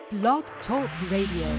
Blog Talk Radio.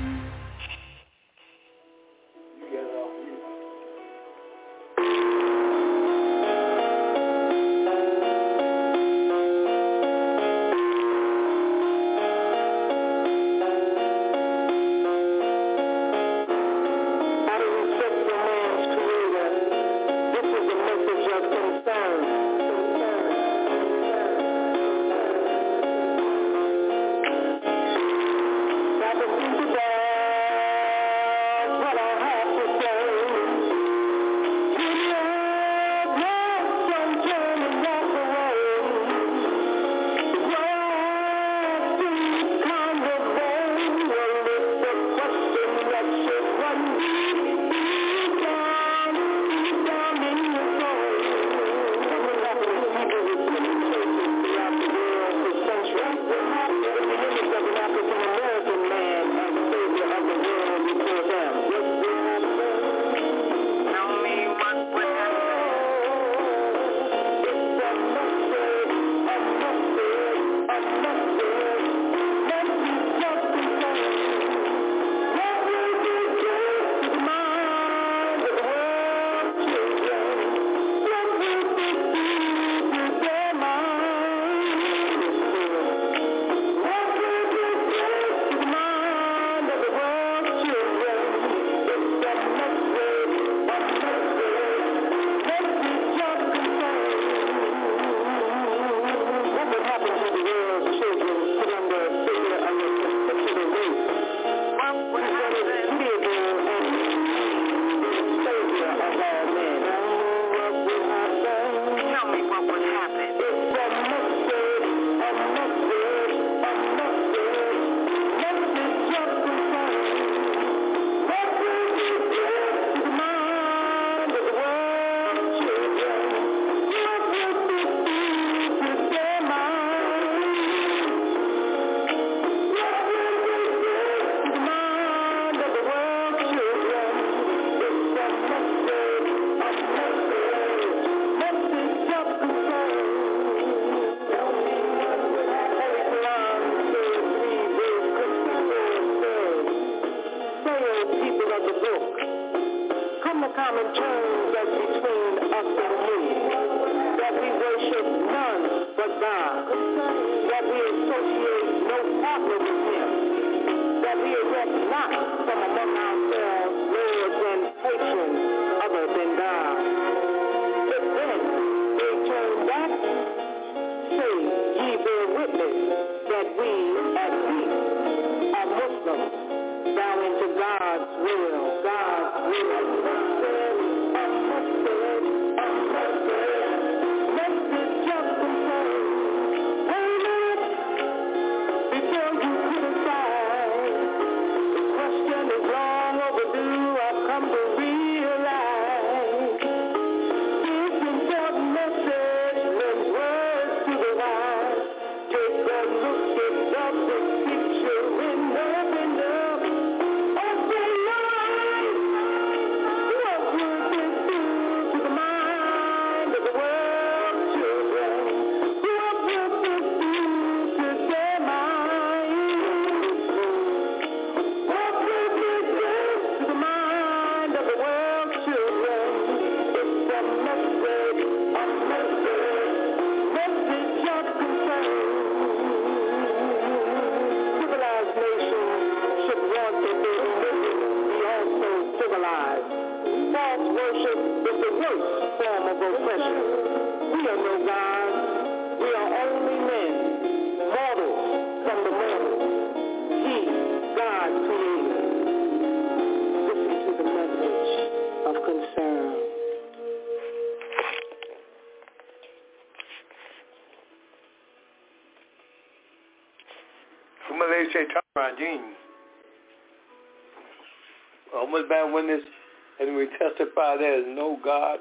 Almost bear witness, and we testify there is no God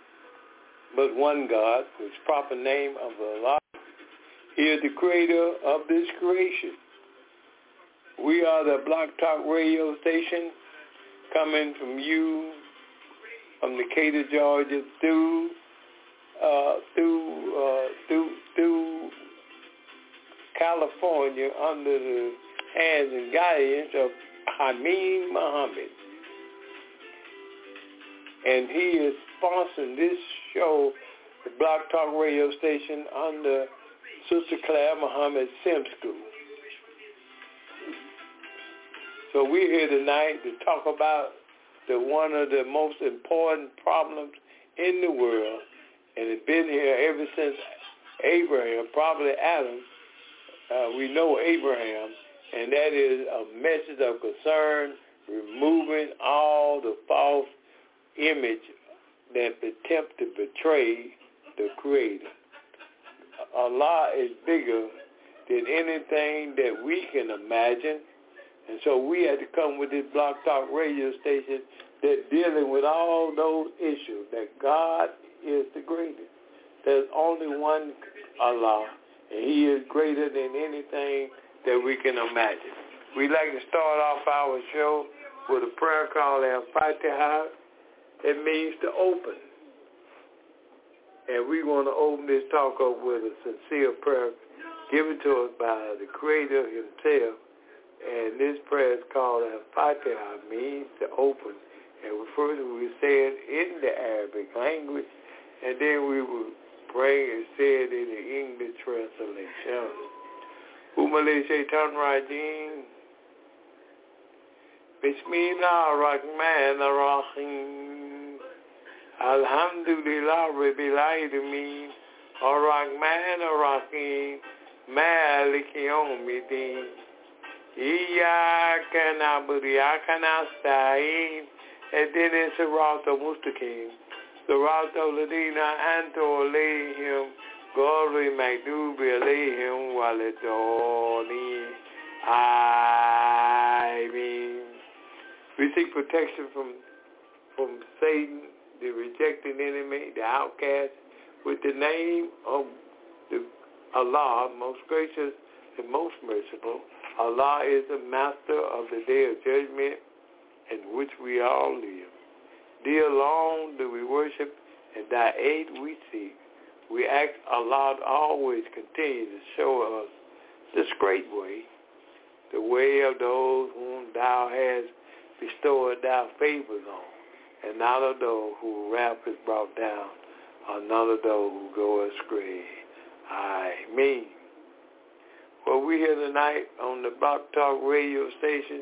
but one God, whose proper name of Allah. He is the creator of this creation. We are the Block Talk radio station coming from you, from Decatur, Georgia, through California under the hands and guidance of Hamid Muhammad. And he is sponsoring this show, the Blog Talk radio station, under Sister Claire Muhammad Sim School. So we're here tonight to talk about one of the most important problems in the world, and it's been here ever since Abraham, probably Adam. We know Abraham, and that is a message of concern, removing all the false image that attempt to betray the Creator. Allah is bigger than anything that we can imagine, and so we had to come with this Blog Talk radio station that's dealing with all those issues, that God is the greatest. There's only one Allah, and he is greater than anything that we can imagine. We'd like to start off our show with a prayer called Al-Fatiha. It means to open. And we want to open this talk up with a sincere prayer given to us by the Creator himself. And this prayer is called Al-Fatiha, means to open. And first we say it in the Arabic language, and then we will pray and say it in the English translation. Umali Shaitan Rajim. Bismillah ar-Rahman ar-Rahim. Alhamdulillah Rabbil Alameen. Ar-Rahman ar-Rahim. Maliki Yawmiddin. Iyyaka na'budu wa iyyaka nasta'in. Ihdina as-sirata al-mustaqim. Sirata alladhina an'amta alayhim ghayril maghdubi alayhim waladdallin. Amen. We seek protection from Satan, the rejected enemy, the outcast, with the name of Allah, most gracious and most merciful. Allah is the master of the day of judgment in which we all live. Thee alone do we worship, and thy aid we seek. We ask Allah to always continue to show us this great way, the way of those whom thou hast bestowed thy favors on, and not of those whose wrath is brought down, or none of those who go astray. Amen. Well, we're here tonight on the Blog Talk radio station,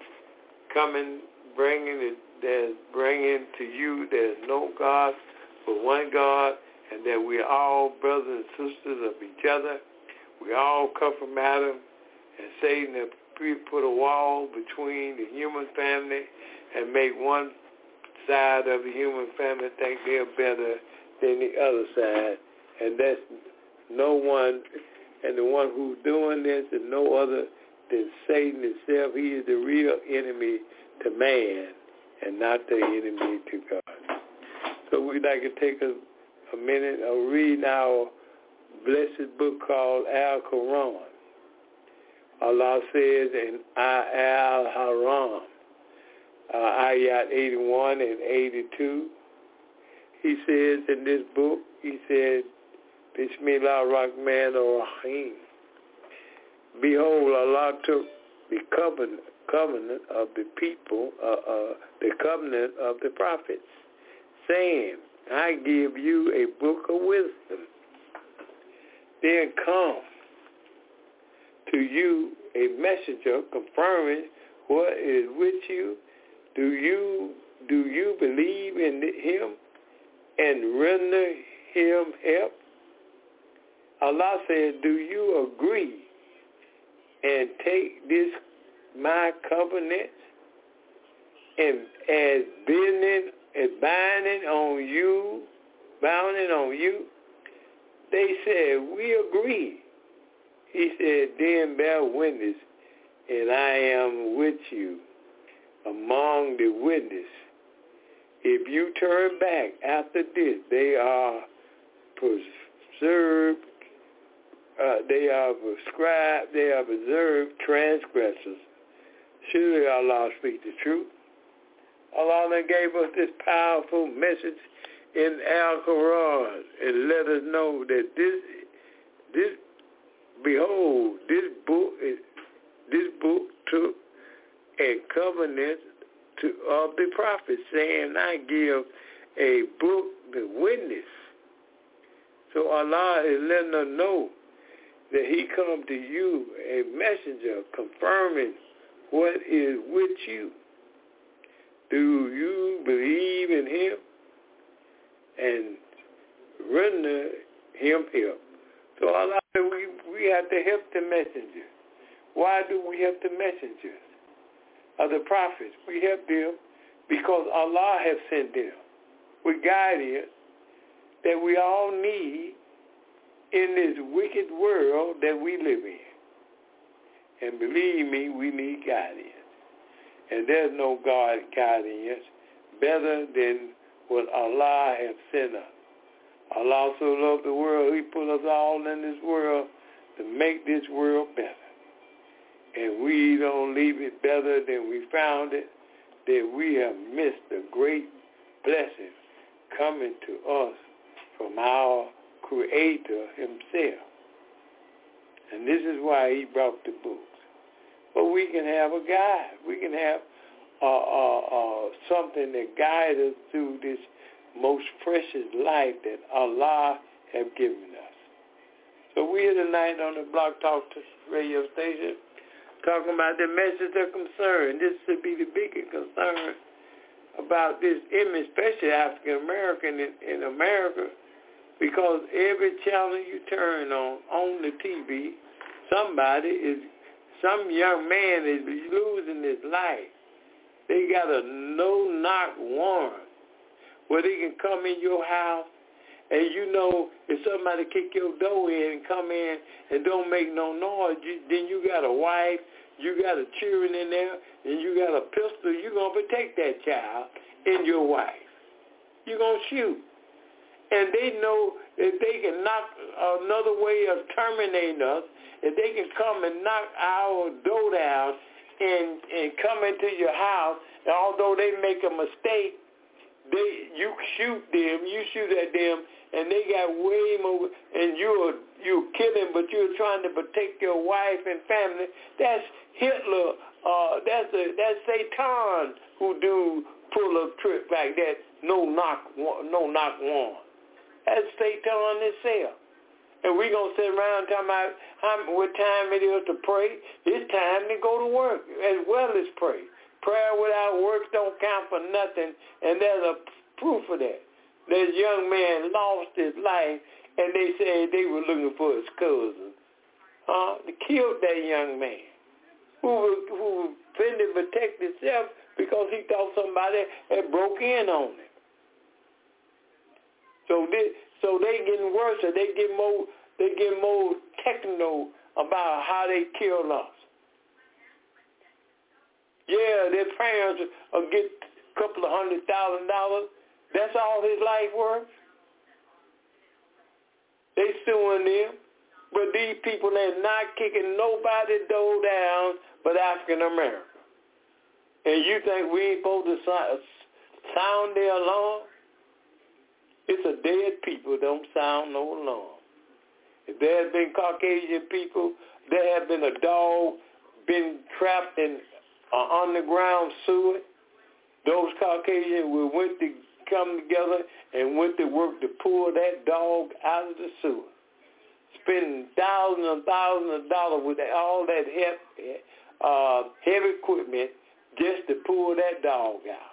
bringing to you there's no God but one God, and that we're all brothers and sisters of each other. We all come from Adam, and Satan has put a wall between the human family and make one side of the human family think they're better than the other side. And that's no one, and the one who's doing this is no other than Satan himself. He is the real enemy to man and not the enemy to God. So we'd like to take a minute of reading our blessed book called Al-Quran. Allah says in Al-Haram, ayat 81 and 82, he says in this book, he said, Bismillah ar-Rahman ar-Rahim. Behold, Allah took the covenant of the people, the covenant of the prophets, saying, I give you a book of wisdom. Then come to you a messenger confirming what is with you. Do you believe in him and render him help? Allah said, do you agree and take this my covenant and as bounding on you? They said, we agree. He said, then bear witness, and I am with you among the witness. If you turn back after this, they are preserved, they are preserved transgressors. Surely Allah speaks the truth. Allah gave us this powerful message in Al-Quran and let us know that this book covenant of the prophets, saying, I give a book the witness. So Allah is letting us know that he come to you, a messenger, confirming what is with you. Do you believe in him and render him help? So Allah, we have to help the messenger. Why do we help the messengers of the prophets? We help them because Allah has sent them with guidance that we all need in this wicked world that we live in. And believe me, we need guidance. And there's no God guidance better than what Allah has sent us. Allah so loved the world, he put us all in this world to make this world better. And we don't leave it better than we found it, that we have missed a great blessing coming to us from our Creator himself. And this is why he brought the books. But we can have a guide. We can have something that guides us through this most precious life that Allah have given us. So we're here tonight on the Blog Talk radio station talking about the message of concern. This should be the biggest concern about this image, especially African American in America, because every channel you turn on the TV, some young man is losing his life. They got a no-knock warrant where they can come in your house, and you know if somebody kick your door in and come in and don't make no noise, then you got a wife, you got a children in there, and you got a pistol, you're going to protect that child and your wife. You're going to shoot. And they know if they can knock another way of terminating us, if they can come and knock our door down and come into your house, and although they make a mistake, you shoot at them, and they got way more, and you're killing, but you're trying to protect your wife and family. That's Hitler. That's Satan who do pull a trick like that. No knock warrant. That's Satan itself. And we're going to sit around talking about what time it is to pray. It's time to go to work as well as pray. Prayer without works don't count for nothing, and there's a proof of that. This young man lost his life, and they said they were looking for his cousin. They killed that young man who couldn't protect himself because he thought somebody had broke in on him. So they getting worse. They get more techno about how they kill us. Yeah, their parents will get a couple of $100,000. That's all his life worth. They suing them, but these people are not kicking nobody's door down but African American. And you think we ain't supposed to sound their alarm? It's a dead people don't sound no alarm. If there have been Caucasian people, there have been a dog been trapped in an underground sewer. Those Caucasians will went to come together and went to work to pull that dog out of the sewer, spending thousands and thousands of dollars with all that heavy equipment just to pull that dog out.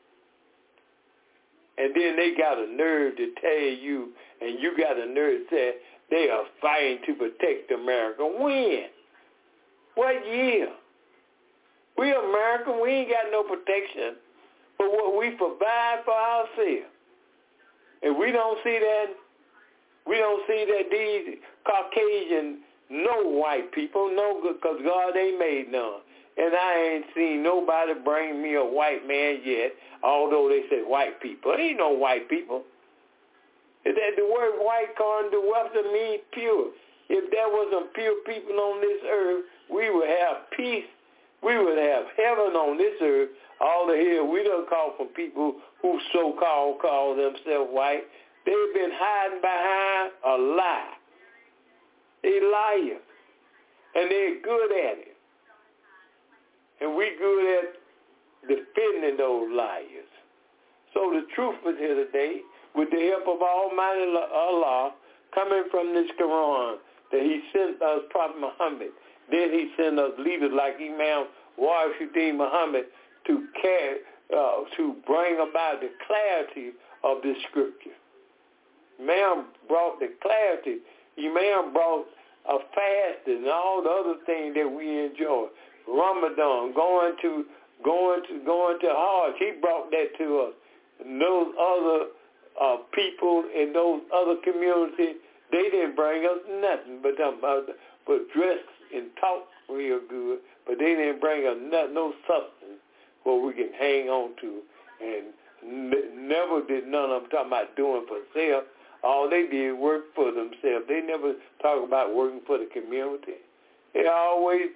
And then they got a nerve to tell you, and you got a nerve to say they are fighting to protect America. When? What year? We American, we ain't got no protection for what we provide for ourselves. And we don't see that these Caucasian know white people, no good, because God ain't made none. And I ain't seen nobody bring me a white man yet, although they say white people. There ain't no white people. That the word white according to Webster means pure. If there wasn't pure people on this earth, we would have peace. We would have heaven on this earth. All the hell we don't call for people who so-called call themselves white. They've been hiding behind a lie. They liars. And they're good at it. And we good at defending those liars. So the truth is here today with the help of Almighty Allah coming from this Quran that he sent us Prophet Muhammad. Then he sent us leaders like Imam Warishuddin Muhammad to bring about the clarity of this scripture. Imam brought the clarity. Imam brought a fasting and all the other things that we enjoy. Ramadan, going to Hajj. He brought that to us. And those other people in those other communities, they didn't bring us nothing but dress and talk real good, but they didn't bring us no substance where we can hang on to. And never did none of them talk about doing for self. All they did work for themselves. They never talk about working for the community. They always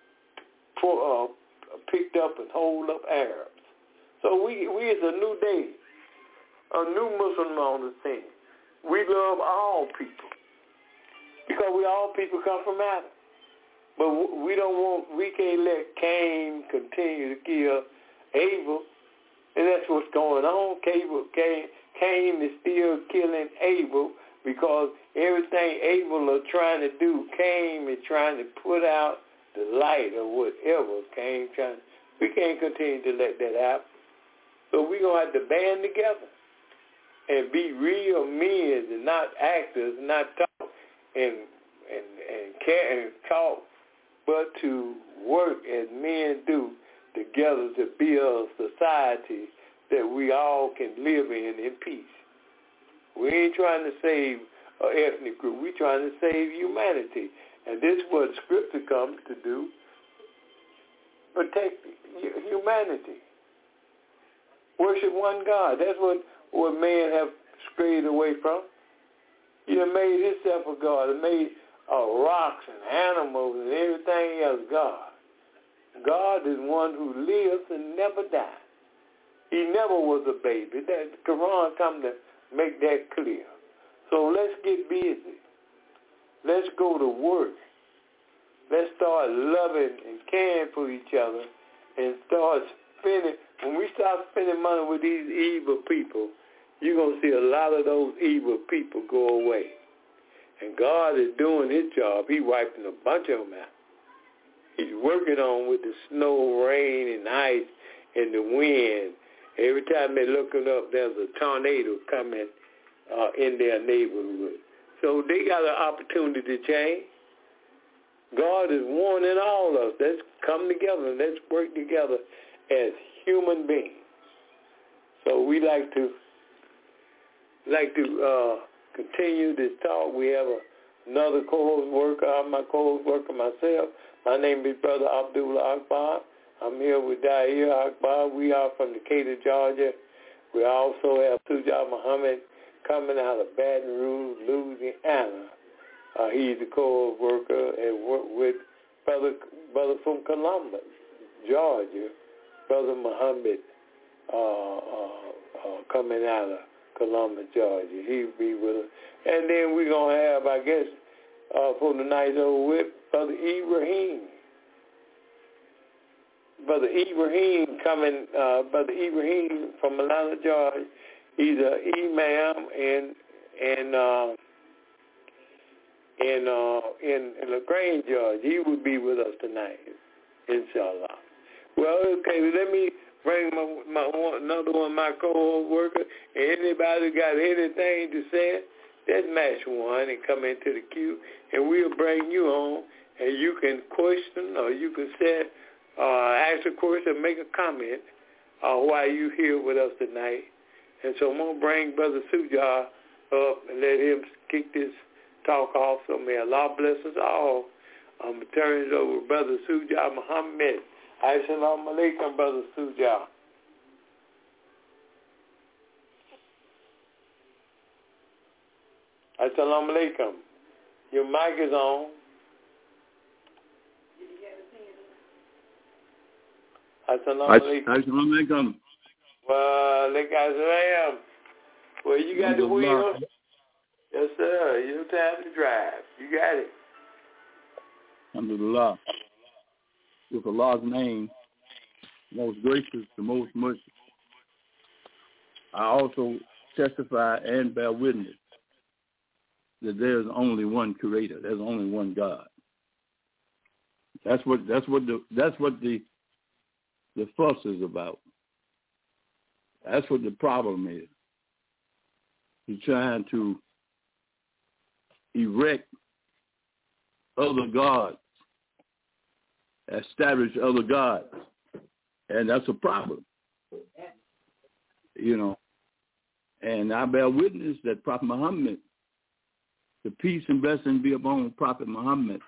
picked up and hold up Arabs. So we is a new day, a new Muslim on the scene. We love all people because we all people come from Adam. But we can't let Cain continue to kill Abel, and that's what's going on. Cain is still killing Abel because everything Abel is trying to do, Cain is trying to put out the light or whatever. We can't continue to let that happen. So we're going to have to band together and be real men and not actors, not talk and talk, but to work as men do together to build a society that we all can live in peace. We ain't trying to save an ethnic group. We're trying to save humanity. And this is what Scripture comes to do, protect humanity. Worship one God. That's what man have strayed away from. He done made himself a God. He made rocks and animals and everything else God. God is one who lives and never dies. He never was a baby. That Quran come to make that clear. So let's get busy. Let's go to work. Let's start loving and caring for each other and start spending. When we start spending money with these evil people, you're going to see a lot of those evil people go away. And God is doing his job. He's wiping a bunch of them out. He's working on with the snow, rain, and ice, and the wind. Every time they're looking up, there's a tornado coming in their neighborhood. So they got an opportunity to change. God is warning all of us. Let's come together and let's work together as human beings. So we like to continue this talk. We have another co-host worker. I'm my co-host worker myself. My name is Brother Abdullah Akbar. I'm here with Dahir Akbar. We are from Decatur, Georgia. We also have Sujah Muhammad coming out of Baton Rouge, Louisiana. He's a co-host worker and work with brother from Columbus, Georgia, Brother Muhammad coming out of Columbus, Georgia. He'll be with us. And then we're going to have, I guess, for the night over with, Brother Ibrahim. Brother Ibrahim coming, Brother Ibrahim from Atlanta, Georgia. He's an imam in LaGrange, Georgia. He will be with us tonight, inshallah. Well, okay, let me bring another one of my co-host workers. Anybody got anything to say, just match one and come into the queue, and we'll bring you on, and you can question or you can say, ask a question, make a comment while you're here with us tonight. And so I'm going to bring Brother Sujah up and let him kick this talk off. So may Allah bless us all. I'm going to turn it over to Brother Sujah Muhammad. Assalamu alaikum, Brother Sujah. Assalamu alaikum. Your mic is on. Assalamu alaikum. Well, you got the wheel? Yes, sir. You time to drive. You got it. Alhamdulillah. With Allah's name, most gracious, the most merciful. I also testify and bear witness that there's only one Creator. There's only one God. That's what the fuss is about. That's what the problem is. He's trying to erect other gods, establish other gods, and that's a problem. You know, and I bear witness that Prophet Muhammad, the peace and blessing be upon Prophet Muhammad,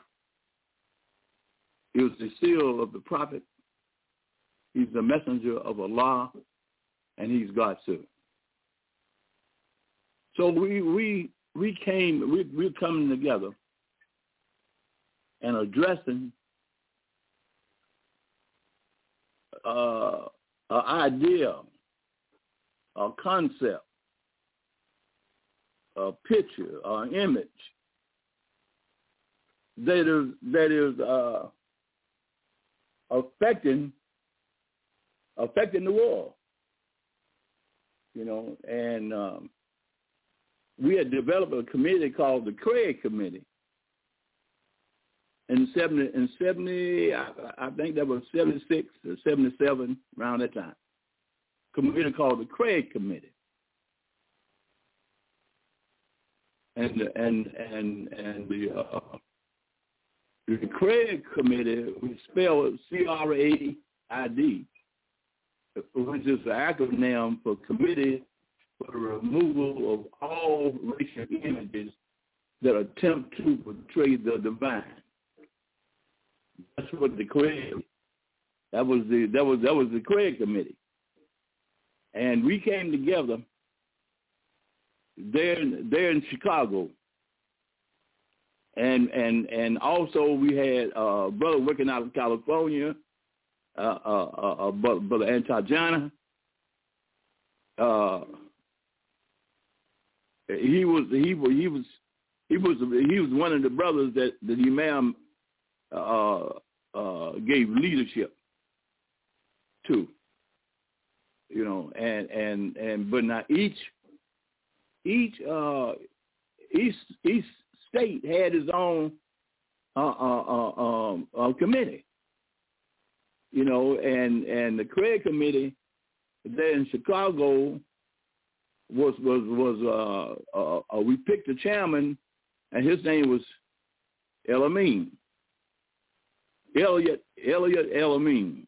he was the seal of the prophet. He's the messenger of Allah, and he's God's servant. So we're coming together and addressing an idea, a concept, a picture, an image that is affecting the world, you know. And we had developed a committee called the Craig Committee in 70. I think that was 76 or 77, around that time. Committee called the Craig Committee. And the Craig Committee, we spell it CRAID, which is the acronym for Committee for the Removal of All Racial Images that attempt to portray the divine. That's what the Craig. That was the Craig Committee, and we came together there in Chicago, and also we had a brother working out of California, Brother Antajana. He was one of the brothers that the Imam gave leadership to, you know, and but now each state had its own committee, you know, and the Craig Committee there in Chicago was we picked a chairman, and his name was Elliot Elamine,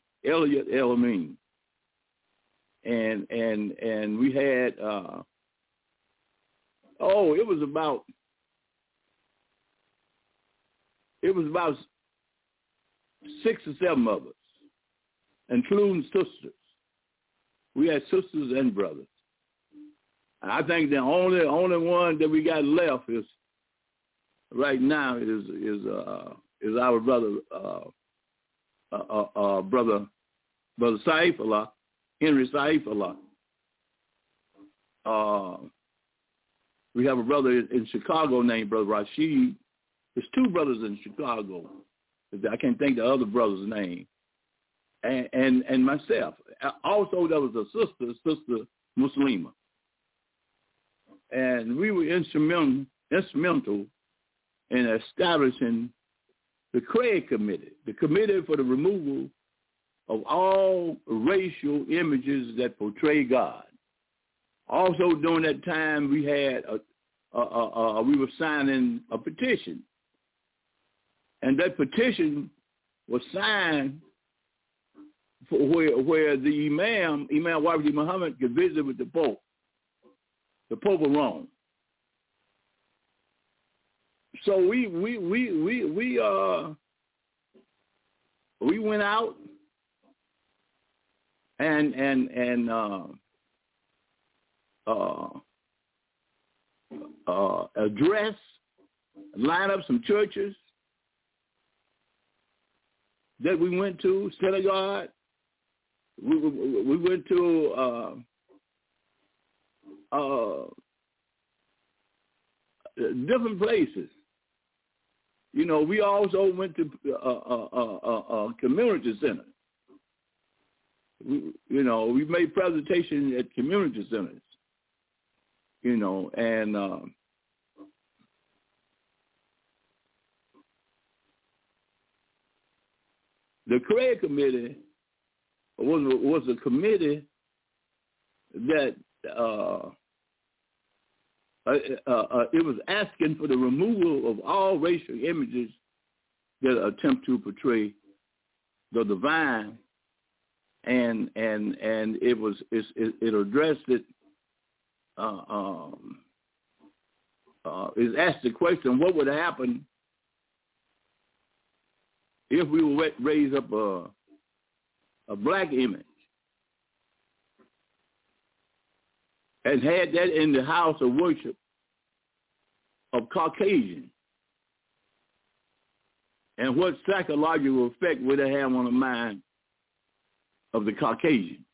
and we had it was about 6 or 7 of us, including sisters. We had sisters and brothers. And I think the only one that we got left is right now is our brother brother Saifullah, Henry Saifullah. We have a brother in Chicago named Brother Rashid. There's 2 brothers in Chicago. I can't think the other brother's name. And myself. Also, there was a sister Muslima. And we were instrumental in establishing the Craig Committee, the Committee for the Removal of All Racial Images that Portray God. Also, during that time, we had we were signing a petition, and that petition was signed for where the Imam Wahid Muhammad could visit with the Pope of Rome. So we went out and address, line up some churches that we went to, synagogue. We went to different places. You know, we also went to a community center. we made presentations at community centers, and the Craig Committee was a committee that it was asking for the removal of all racial images that attempt to portray the divine, and it addressed it. It asked the question: what would happen if we would raise up a black image and had that in the house of worship of Caucasian? And what psychological effect would it have on the mind of the Caucasian?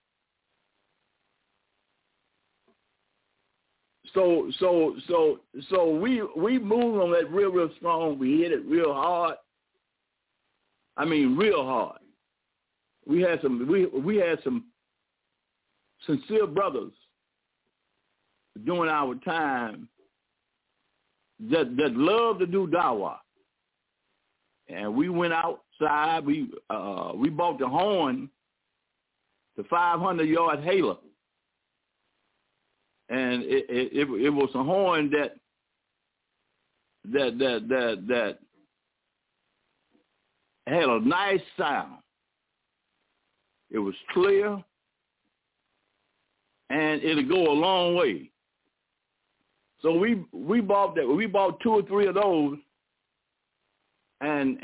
So we moved on that real strong. We hit it real hard. I mean, real hard. We had some sincere brothers during our time that loved to do dawah. And we went outside. We bought the horn, the 500-yard hailer, and it was a horn that had a nice sound. It was clear, and it'll go a long way. So we bought that. We bought 2 or 3 of those. And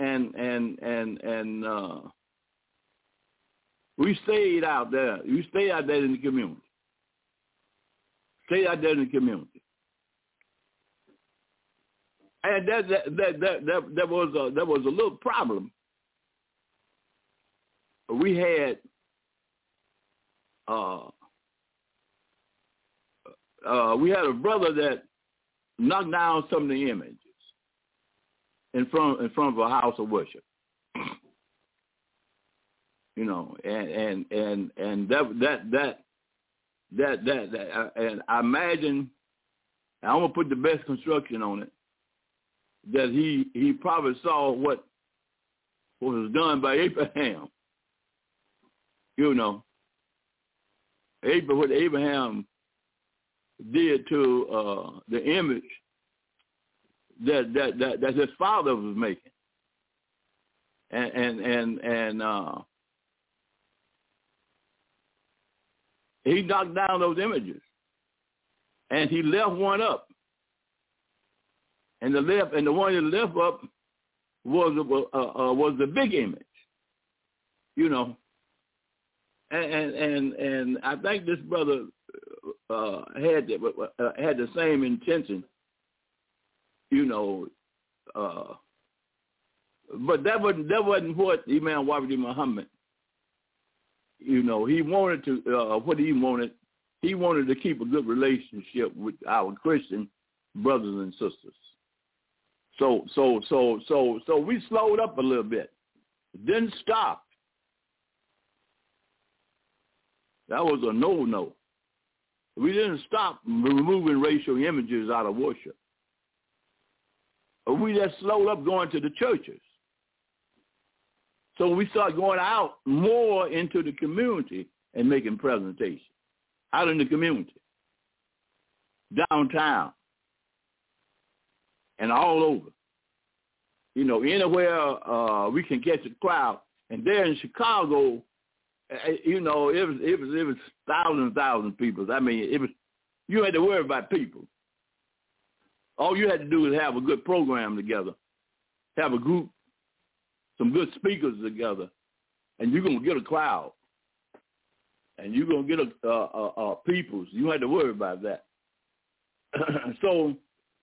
we stayed out there. You stay out there in the community. Stay out there in the community. And that was a little problem. We had a brother that knocked down some of the images in front of a house of worship, and that and I imagine, and I'm gonna put the best construction on it, that he probably saw what was done by Abraham, what Abraham did to the image that his father was making, and he knocked down those images, and he left one up, and the one that left up was the big image, and I think this brother had the same intention. But that wasn't what Imam Wahid Muhammad. He wanted to he wanted to keep a good relationship with our Christian brothers and sisters. So we slowed up a little bit. Didn't stop. That was a no. We didn't stop removing racial images out of worship. We just slowed up going to the churches. So we started going out more into the community and making presentations out in the community, downtown, and all over. Anywhere we can catch a crowd. And there in Chicago, it was thousands and thousands of people. I mean, you had to worry about people. All you had to do is have a good program together, have a group, some good speakers together, and you're going to get a crowd, and you're going to get a peoples. You had to worry about that. So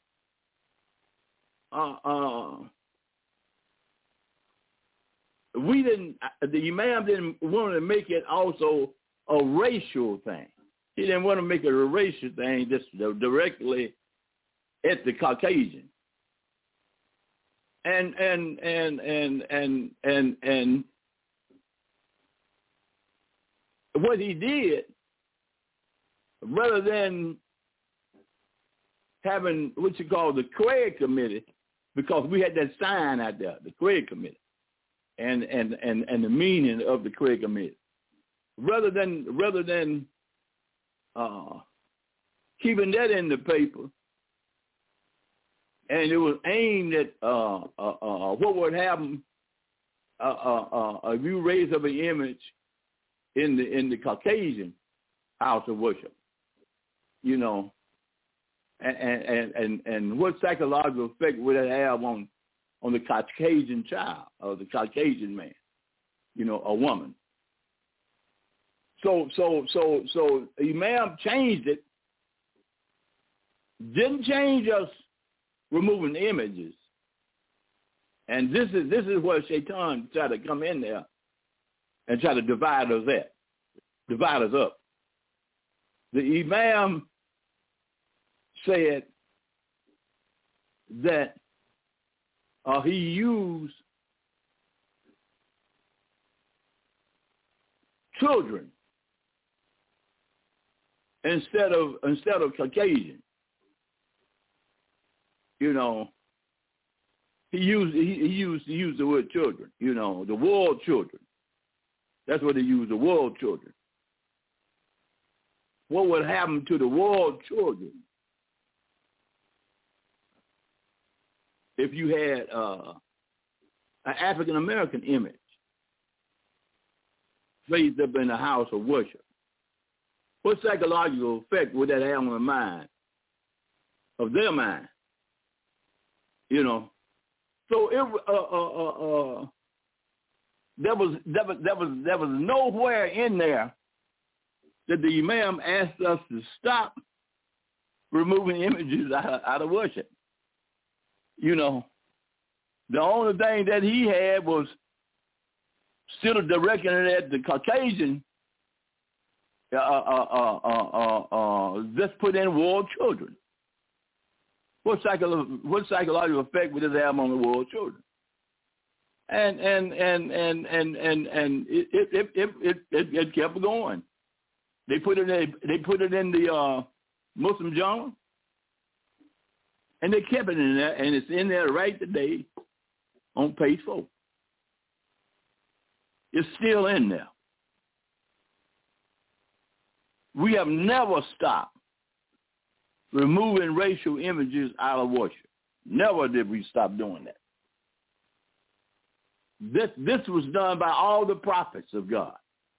the Imam didn't want to make it also a racial thing. He didn't want to make it a racial thing just directly at the Caucasian. And what he did, rather than having what you call the Craig Committee, because we had that sign out there, the Craig Committee, and the meaning of the Craig Committee, rather than keeping that in the paper, and it was aimed at what would happen if you raise up an image in the Caucasian house of worship, you know, and what psychological effect would it have on the Caucasian child or the Caucasian man, you know, a woman. So Imam changed it. Didn't change us removing images. And this is where Shaitan tried to come in there and try to divide us up. The Imam said that he used children instead of Caucasian. You know, he used the word children. You know, the world children. That's what he used, the world children. What would happen to the world children if you had an African American image raised up in the house of worship? What psychological effect would that have on the mind of their mind? You know, so there was nowhere in there that the Imam asked us to stop removing images out of worship. You know, the only thing that he had was still directing it at the Caucasian. Just put in world children. What psychological effect would this have on the world children? And it kept going. They put it in the Muslim Journal, and they kept it in there, and it's in there right today on page 4. It's still in there. We have never stopped removing racial images out of worship. Never did we stop doing that. This was done by all the prophets of God,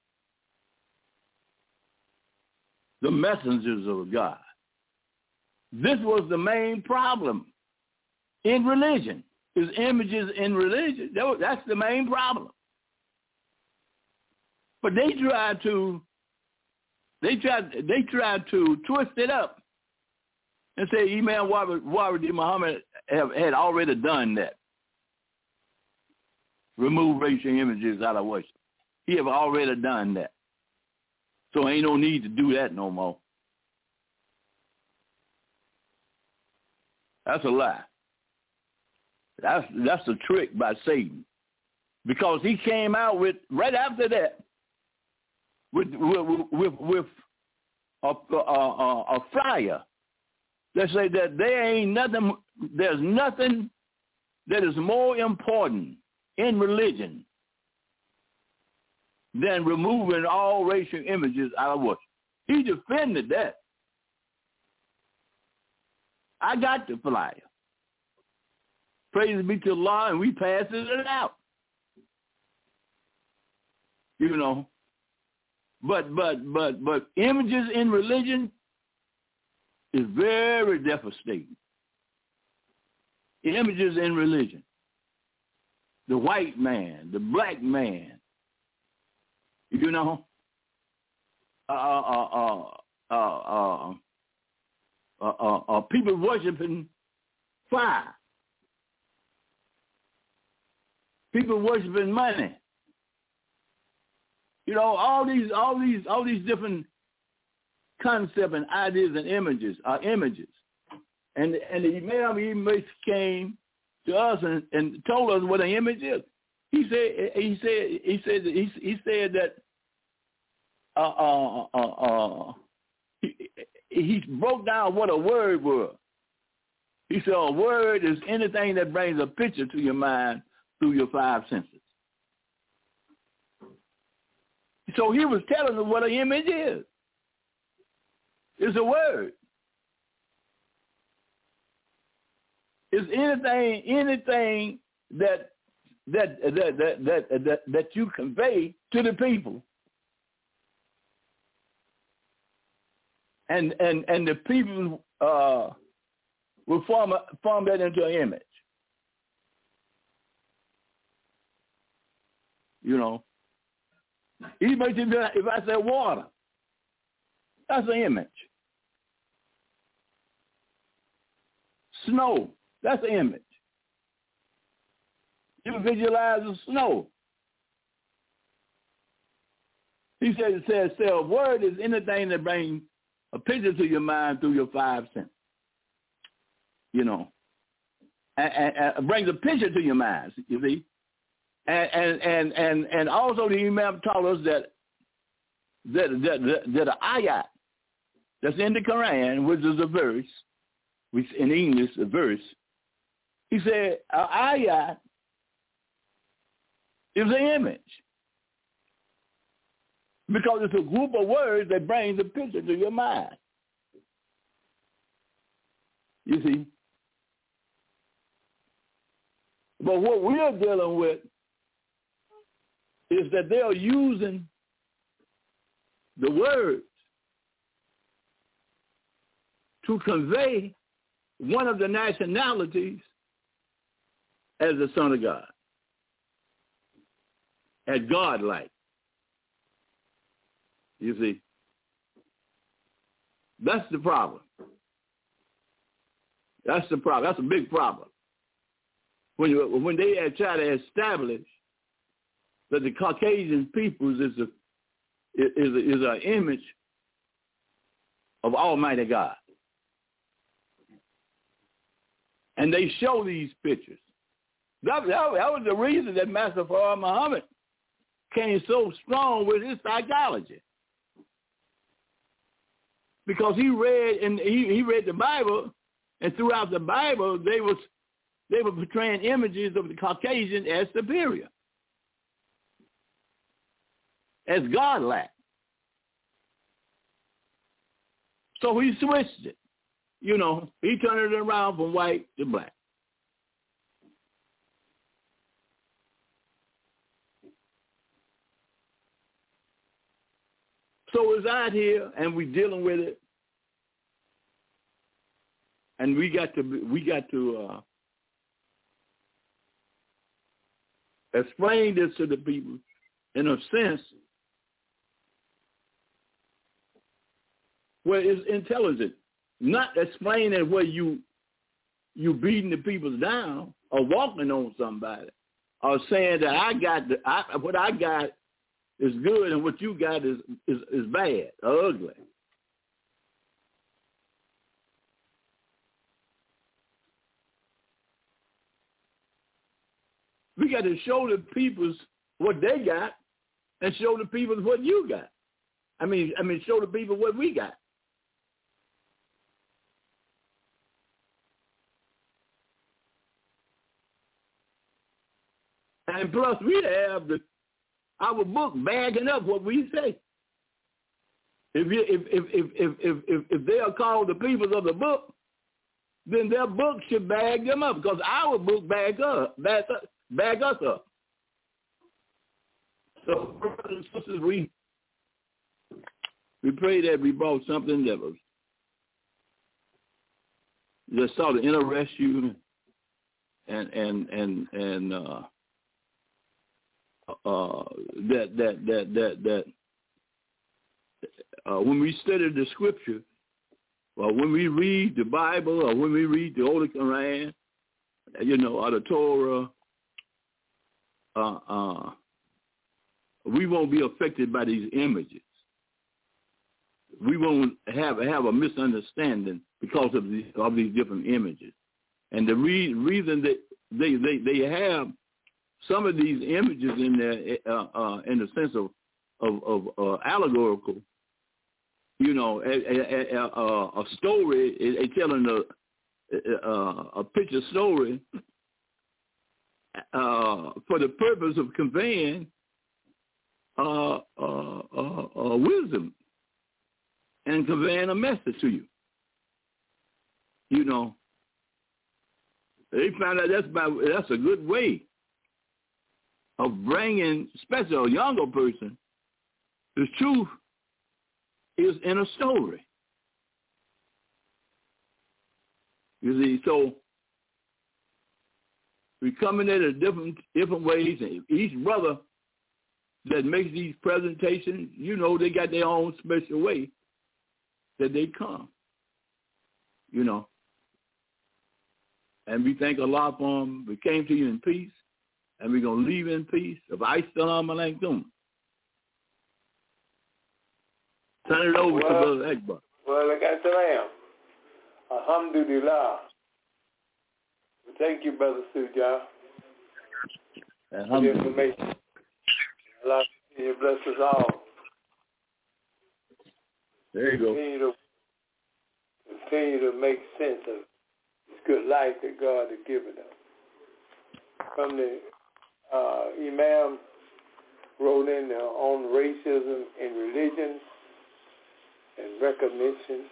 the messengers of God. This was the main problem in religion, is images in religion. That's the main problem. But they tried to twist it up and say Imam Waridi Muhammad had already done that. Remove racial images out of worship. He have already done that. So ain't no need to do that no more. That's a lie. That's a trick by Satan. Because he came out with, right after that, with a flyer that say that there's nothing that is more important in religion than removing all racial images out of worship. He defended that. I got the flyer. Praise be to Allah, and we passed it out. You know. But images in religion is very devastating. Images in religion. The white man, the black man, you know, people worshiping fire, people worshiping money. You know, all these different concepts and ideas and images are images. And the Imam even came to us and told us what an image is. He said that he broke down what a word was. He said a word is anything that brings a picture to your mind through your five senses. So he was telling us what an image is. It's a word. It's anything that you convey to the people, and the people will form that into an image. You know, even if I say water, that's an image. Snow, that's an image. You visualize the snow. He said, a word is anything that brings a picture to your mind through your five senses. You know, and brings a picture to your mind, you see. And also the Imam taught us that an ayat that's in the Quran, which is a verse, which in English a verse, he said an ayat is an image because it's a group of words that brings a picture to your mind. You see? But what we're dealing with is that they're using the words to convey one of the nationalities as the Son of God, as God-like. You see, that's the problem. That's the problem. That's a big problem. When they try to establish that the Caucasian peoples is an image of Almighty God, and they show these pictures. That was the reason that Master Fard Muhammad came so strong with his psychology, because he read the Bible, and throughout the Bible they were portraying images of the Caucasian as superior, as godlike. So he switched it. You know, he turned it around from white to black. So it's out here, and we're dealing with it, and we got to explain this to the people in a sense where it's intelligent, not explaining where you beating the people down or walking on somebody or saying that what I got is good and what you got is bad or ugly. We got to show the people what they got and show the people what you got. I mean, show the people what we got. And plus, we have our book bagging up what we say. If they are called the people of the book, then their book should bag them up, because our book bag us up. So, brothers and sisters, we pray that we brought something that was just sort of interest you and that when we study the scripture, or when we read the Bible, or when we read the Holy Quran, or the Torah, we won't be affected by these images. We won't have a misunderstanding because of these different images. And the reason that they have some of these images in there, in the sense allegorical, you know, a story, telling a picture story for the purpose of conveying wisdom and conveying a message to you. You know, they found out that's a good way of bringing, especially a younger person, the truth is in a story. You see, so we come in at a different ways, and each brother that makes these presentations, you know, they got their own special way that they come, you know. And we thank Allah for them. We came to you in peace, and we're going to leave in peace. Assalamu alaikum. Turn it over to Brother Akbar. Well, salam. Alhamdulillah. Thank you, Brother Sujah, for the information. Allah bless us all. There you go. Continue to make sense of this good life that God has given us. From the Imam wrote in on racism in religion and recognition.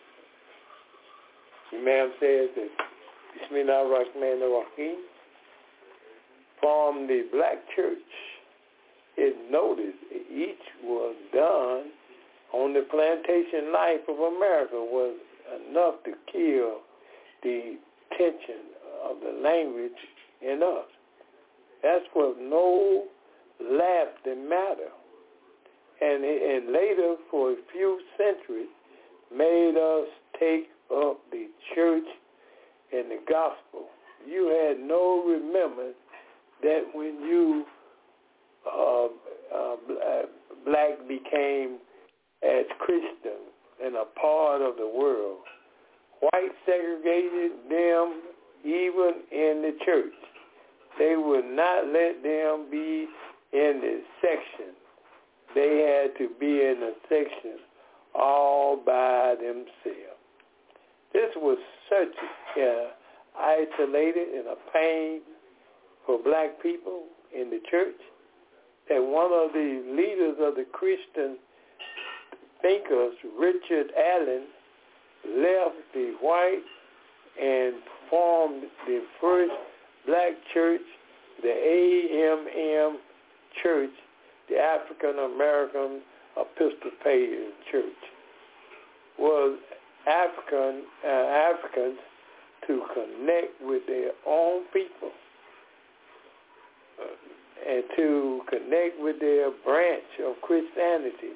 Imam says that Bismillah ar-Rahman ar-Rahim, from the black church, it noticed each was done on the plantation life of America was enough to kill the tension of the language in us. That's what no laughing matter. And later, for a few centuries, made us take up the church and the gospel. You had no remembrance that when you black became as Christian and a part of the world, white segregated them even in the church. They would not let them be in the section. They had to be in a section all by themselves. This was such isolated and a pain for black people in the church that one of the leaders of the Christian thinkers, Richard Allen, left the white and formed the first black church, the AMM Church, the African American Episcopalian Church. Was Africans to connect with their own people and to connect with their branch of Christianity,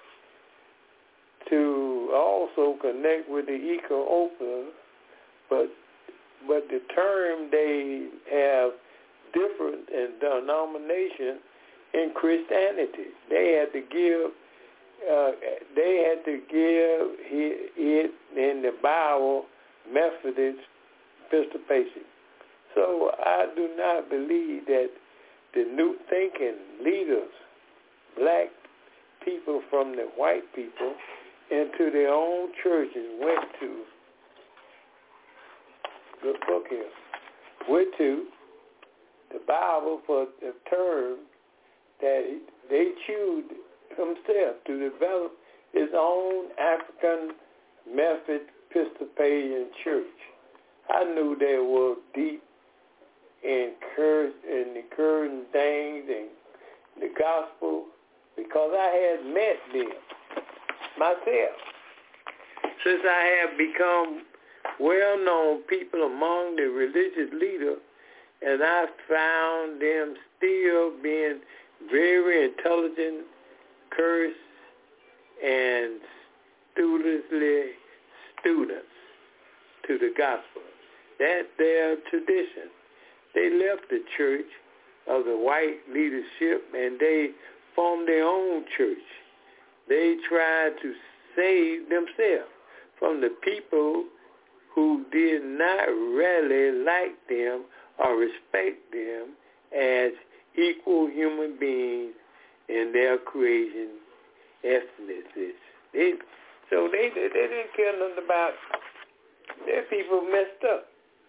to also connect with the Ethiopians, but the term they have different in denomination in Christianity. They had to give it in the Bible Methodist Episcopalian. So I do not believe that the new thinking leaders, black people from the white people, into their own churches went to, good book here, went to the Bible for the term that they chewed himself to develop his own African Methodist Episcopalian church. I knew they were deep in encouraging things and the gospel because I had met them myself. Since I have become well-known people among the religious leaders, and I found them still being very intelligent, courteous, and students to the gospel. That's their tradition. They left the church of the white leadership and they formed their own church. They tried to save themselves from the people who did not really like them or respect them as equal human beings in their creation ethnicity. They didn't care nothing about their people messed up.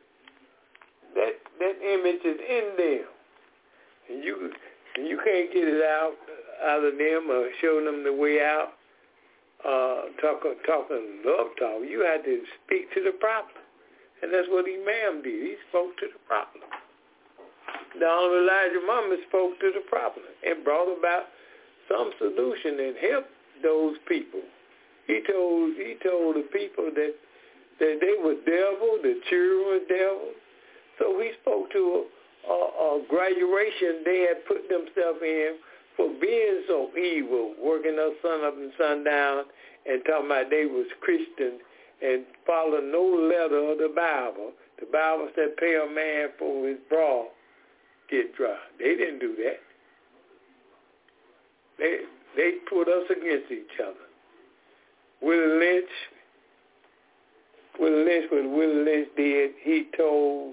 That image is in them, and you can't get it out of them or show them the way out. Talking love talk. You had to speak to the problem, and that's what Imam did. He spoke to the problem. The Honorable Elijah Muhammad spoke to the problem and brought about some solution and helped those people. He told the people that they were devil, the children were devil. So he spoke to a graduation they had put themselves in for being so evil, working us sun up and sun down, and talking about they was Christians and following no letter of the Bible. The Bible said pay a man for his bra get dry. They didn't do that. They put us against each other. Willie Lynch, what Willie Lynch did, he told,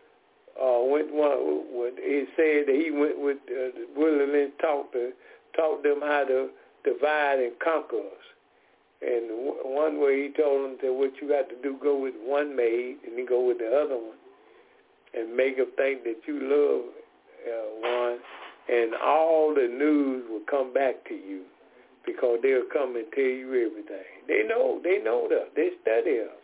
when he said that he went with Willie Lynch taught them how to divide and conquer us. And one way he told them that what you got to do, go with one maid and then go with the other one and make them think that you love one, and all the news will come back to you because they'll come and tell you everything. They know that. They study us.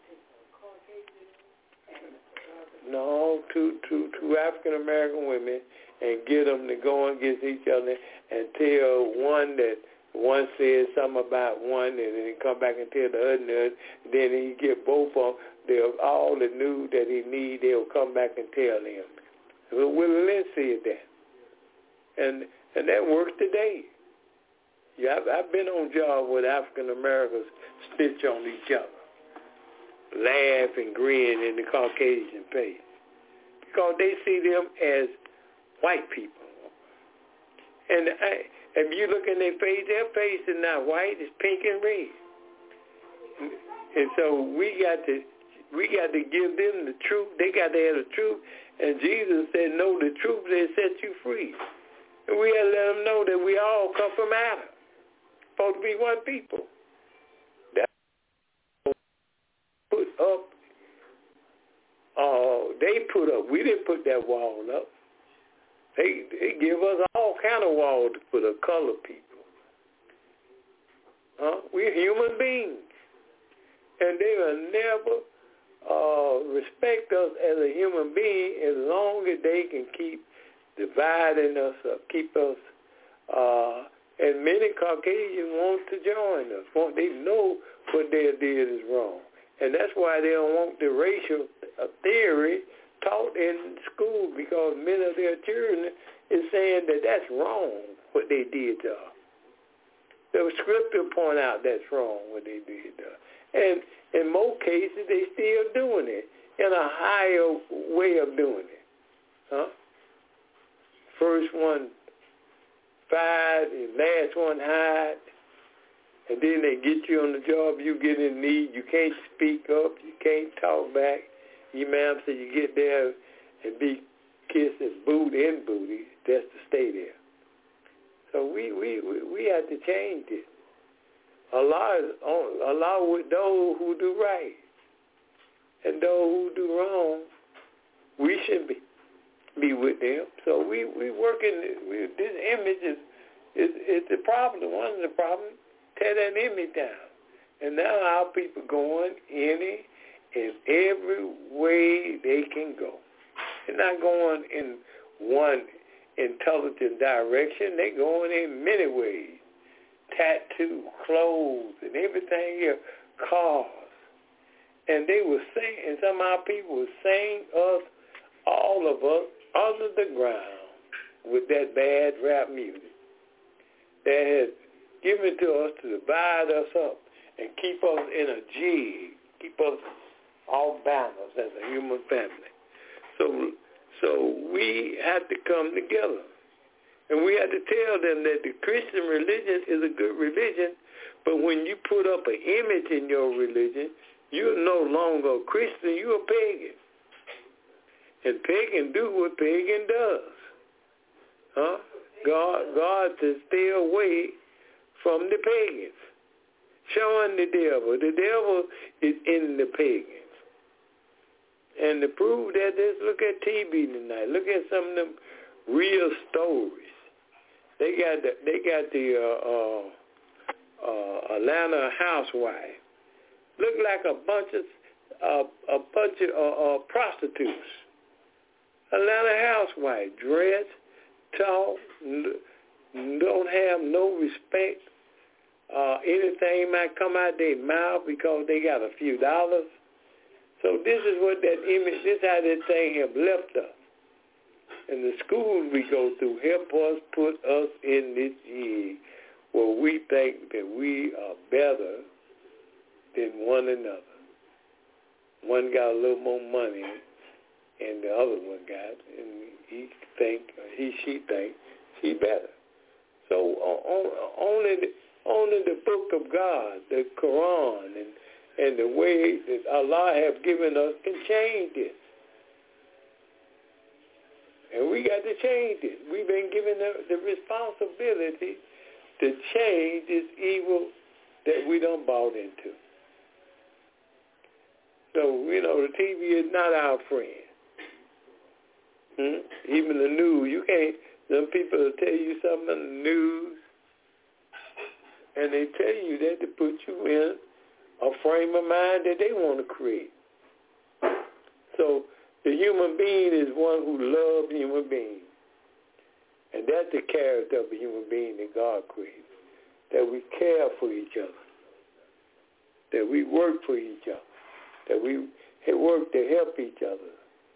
No, two African American women, and get them to go against each other and tell one that one says something about one, and then come back and tell the other. Then he get both of them. All the news that he need, they'll come back and tell him. So Willie Lynch said that, and that works today. Yeah, I've been on jobs where African Americans stitch on each other, laugh and grin in the Caucasian face, because they see them as white people. And if you look in their face is not white; it's pink and red. And so we got to give them the truth. They got to have the truth. And Jesus said, "Know the truth; they set you free." And we got to let them know that we all come from Adam, supposed to be one people. That they put up. We didn't put that wall up. They give us all kind of walls to put up, color people. We're human beings. And they will never respect us as a human being as long as they can keep dividing us up, keep us, and many Caucasians want to join us. They know what they did is wrong. And that's why they don't want the racial theory taught in school, because many of their children is saying that that's wrong, what they did to us. The scripture point out that's wrong, what they did to us. And in most cases, they still doing it in a higher way of doing it. First one fired, the last one hired, and then they get you on the job, you get in need, you can't speak up, you can't talk back. Imam said you get there and be kissed and booed in booty, just to stay there. So we have to change it. Allah with those who do right, and those who do wrong, we should be with them. So we working. This image is the problem. One of the problems. Tear that image down, and now our people going in every way they can go. They're not going in one intelligent direction. They're going in many ways. Tattoo, clothes, and everything else, cars. And they were saying, and some of our people were saying us, all of us, under the ground with that bad rap music that has given to us to divide us up and keep us in a jig, keep us off balance as a human family. So we have to come together. And we have to tell them that the Christian religion is a good religion, but when you put up an image in your religion, you're no longer a Christian, you're a pagan. And pagan do what pagan does. God to stay away from the pagans. Showing the devil. The devil is in the pagans. And to prove that, let's look at TV tonight. Look at some of them real stories. They got the Atlanta housewife. Look like a bunch of prostitutes. Atlanta housewife, dress, talk, don't have no respect. Anything might come out their mouth because they got a few dollars. So this is what that image, this is how that thing have left us. And the schools we go through help us, put us in this year where we think that we are better than one another. One got a little more money and the other one got, and she think she better. So only the book of God, the Quran, and the way that Allah have given us can change this. And we got to change it. We've been given the responsibility to change this evil that we done bought into. So, the TV is not our friend. Even the news, you can't, some people will tell you something in the news, and they tell you that to put you in a frame of mind that they want to create. So the human being is one who loves human beings. And that's the character of a human being that God created. That we care for each other. That we work for each other. That we work to help each other.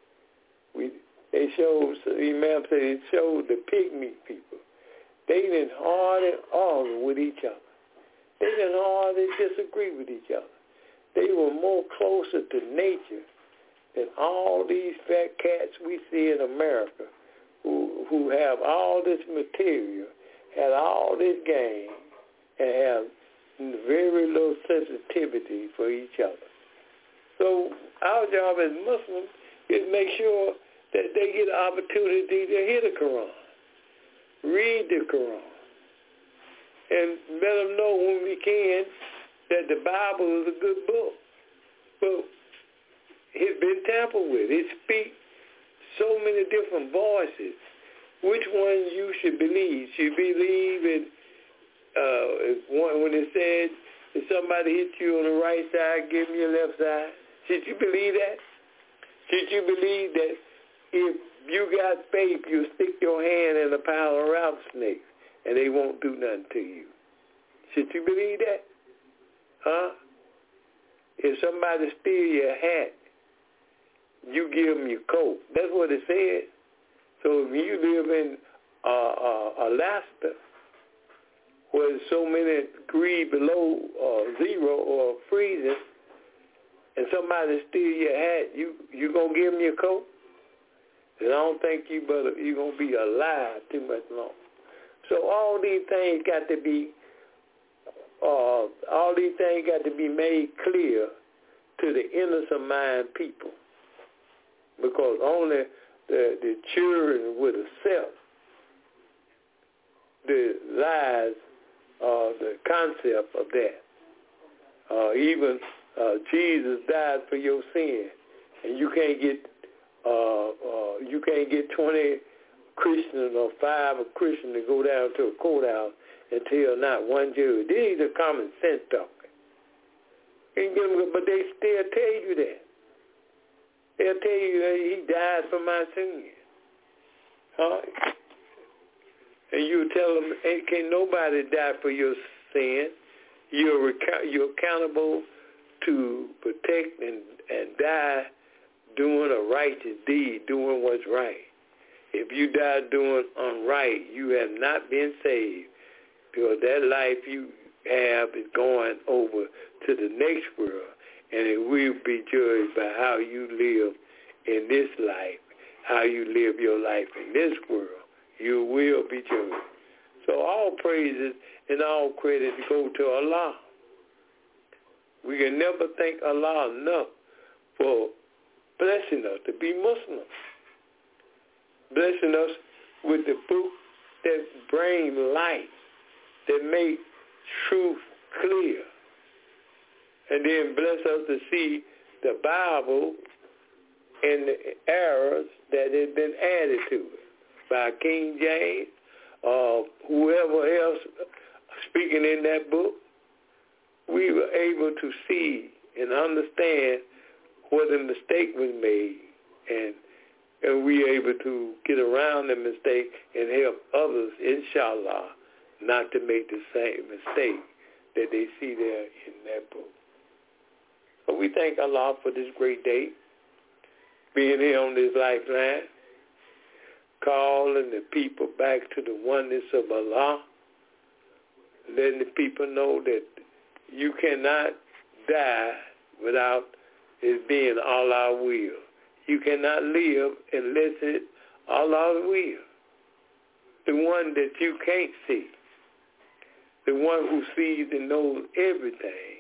Imam said it showed the pygmy people. They didn't hardly argue with each other. They didn't hardly disagree with each other. They were more closer to nature than all these fat cats we see in America who have all this material, had all this game, and have very little sensitivity for each other. So our job as Muslims is make sure that they get an opportunity to hear the Quran, read the Quran, and let them know when we can that the Bible is a good book. But it's been tampered with. It speaks so many different voices. Which one you should believe? Should you believe in when it said, if somebody hit you on the right side, give me your left side? Should you believe that? Should you believe that if you got faith, you stick your hand in a pile of rattlesnakes and they won't do nothing to you? Should you believe that? Huh? If somebody steal your hat, you give them your coat. That's what it said. So if you live in Alaska, where there's so many degrees below zero or freezing, and somebody steal your hat, you gonna give them your coat? And I don't think you're gonna be alive too much longer. So all these things got to be made clear to the innocent mind people, because only the children would accept the lies, the concept of that. Even Jesus died for your sin, and you can't get 20 Christians or 5 Christians to go down to a courthouse and tell not one Jew. These are common sense talking. But they still tell you that. They'll tell you that he died for my sins. Huh? And you tell them, can't nobody die for your sin. You're accountable to protect and die doing a righteous deed, doing what's right. If you die doing unright, you have not been saved, because that life you have is going over to the next world, and it will be judged by how you live in this life, how you live your life in this world. You will be judged. So all praises and all credit go to Allah. We can never thank Allah enough for blessing us to be Muslims, blessing us with the book that bring light, that make truth clear. And then bless us to see the Bible and the errors that had been added to it by King James, whoever else speaking in that book. We were able to see and understand where the mistake was made, and we were able to get around the mistake and help others, inshallah, not to make the same mistake that they see there in that book. So we thank Allah for this great day, being here on this lifeline, calling the people back to the oneness of Allah, letting the people know that you cannot die without it being Allah's will. You cannot live unless it's Allah's will. The one that you can't see, the one who sees and knows everything.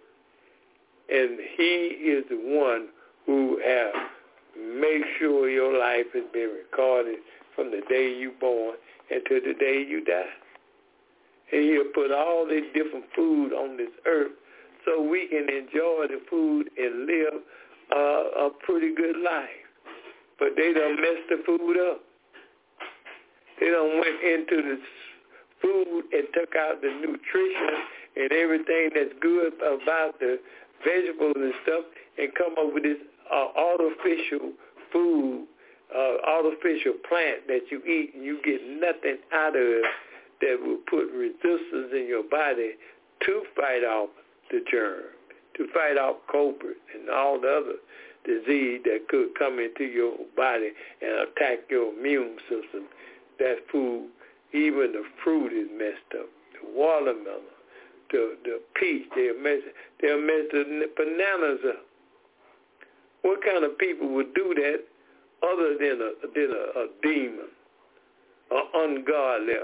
And he is the one who has made sure your life has been recorded from the day you born until the day you die. And he'll put all this different food on this earth so we can enjoy the food and live a pretty good life. But they done messed the food up. They done went into the food and took out the nutrition and everything that's good about the vegetables and stuff and come up with this artificial food, artificial plant that you eat, and you get nothing out of it that will put resistance in your body to fight off the germ, to fight off COVID and all the other disease that could come into your body and attack your immune system. That food, even the fruit is messed up. The watermelon, the peach, they'll mess the bananas up. What kind of people would do that other than a demon, an ungodly,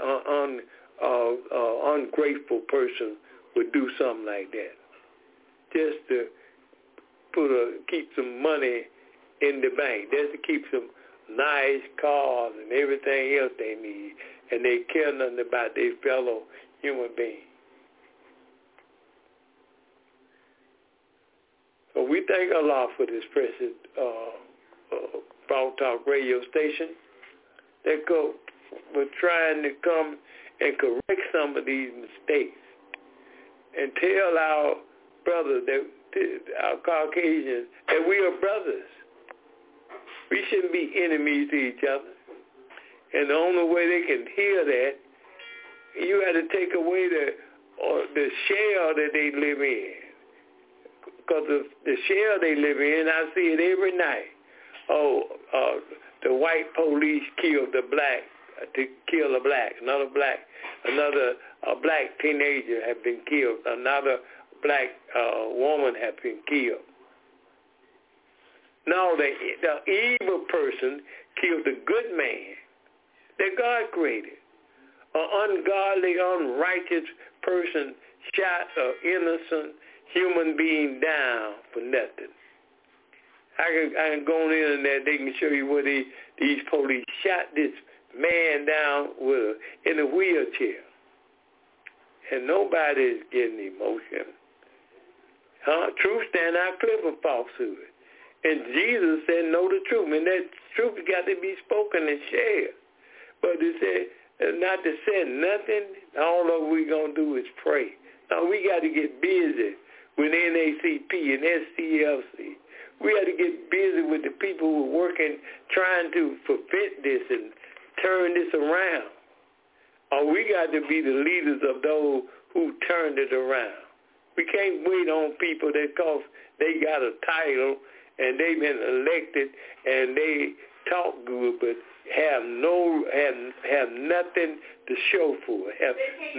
ungrateful person would do something like that, just to keep some money in the bank, just to keep some nice cars and everything else they need, and they care nothing about their fellow human being. So we thank Allah for this precious Blog Talk radio station that we're trying to come and correct some of these mistakes and tell our brothers, our Caucasians, that we are brothers. We shouldn't be enemies to each other. And the only way they can hear that, you have to take away the shell that they live in. Because the shell they live in, I see it every night. The white police killed the black, to kill a black. Another black teenager had been killed. Another black woman had been killed. No, the evil person killed the good man that God created. An ungodly, unrighteous person shot an innocent human being down for nothing. I can go on the internet, they can show you where these police shot this man down in a wheelchair. And nobody is getting emotion. Truth stand out clear from falsehood. And Jesus said, know the truth. And that truth got to be spoken and shared. But it said not to say nothing. All we're going to do is pray. Now, we got to get busy with NACP and SCLC. We got to get busy with the people who are working, trying to prevent this and turn this around. Or we got to be the leaders of those who turned it around. We can't wait on people that cause they got a title and they've been elected and they talk good, but have nothing to show for it. Have